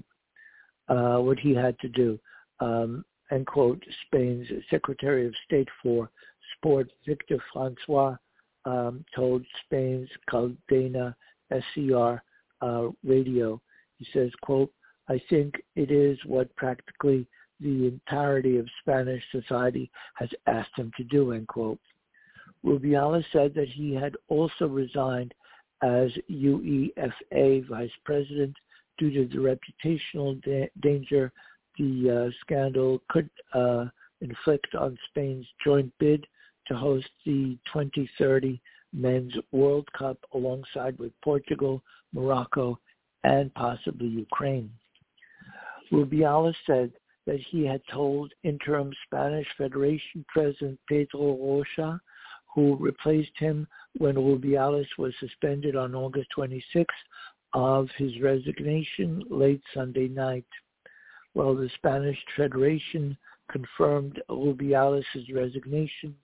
end quote, Spain's Secretary of State for report, Victor Francois told Spain's Cadena SER radio. He says, quote, "I think it is what practically the entirety of Spanish society has asked him to do," end quote. Rubiales said that he had also resigned as UEFA vice president due to the reputational danger the scandal could inflict on Spain's joint bid to host the 2030 Men's World Cup alongside with Portugal, Morocco, and possibly Ukraine. Rubiales said that he had told interim Spanish Federation President Pedro Rocha, who replaced him when Rubiales was suspended on August 26th, of his resignation late Sunday night. Well, the Spanish Federation confirmed Rubiales' resignation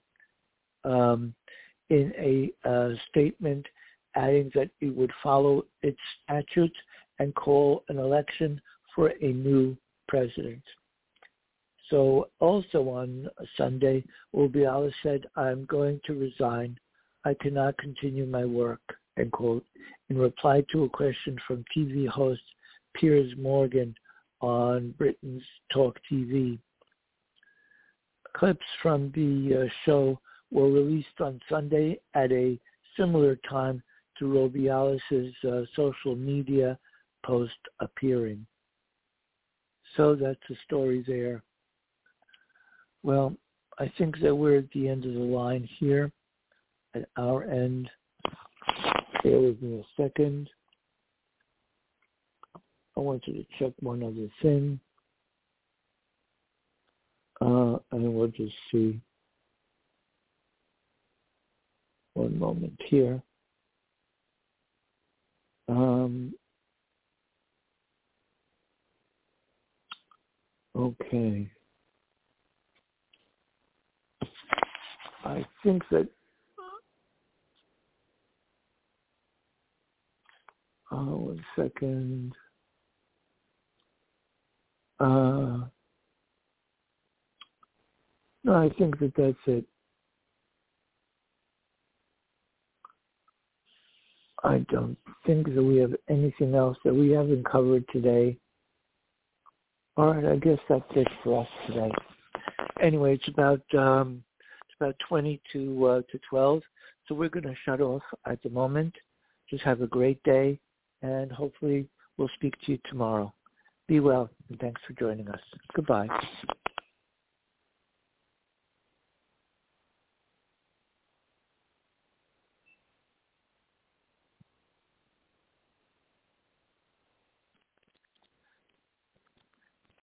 in a statement, adding that it would follow its statutes and call an election for a new president. So also on Sunday, Rubiales said, "I'm going to resign. I cannot continue my work," end quote, in reply to a question from TV host Piers Morgan on Britain's Talk TV. Clips from the show were released on Sunday at a similar time to Rubiales' social media post appearing. So that's the story there. Well, I think that we're at the end of the line here at our end. Bear with me a second. I want you to check one other thing. And we'll just see. One moment here. Okay. I think that one second. No, I think that that's it. I don't think that we have anything else that we haven't covered today. All right, I guess that's it for us today. Anyway, it's about 20 to 12, so we're going to shut off at the moment. Just have a great day, and hopefully we'll speak to you tomorrow. Be well, and thanks for joining us. Goodbye.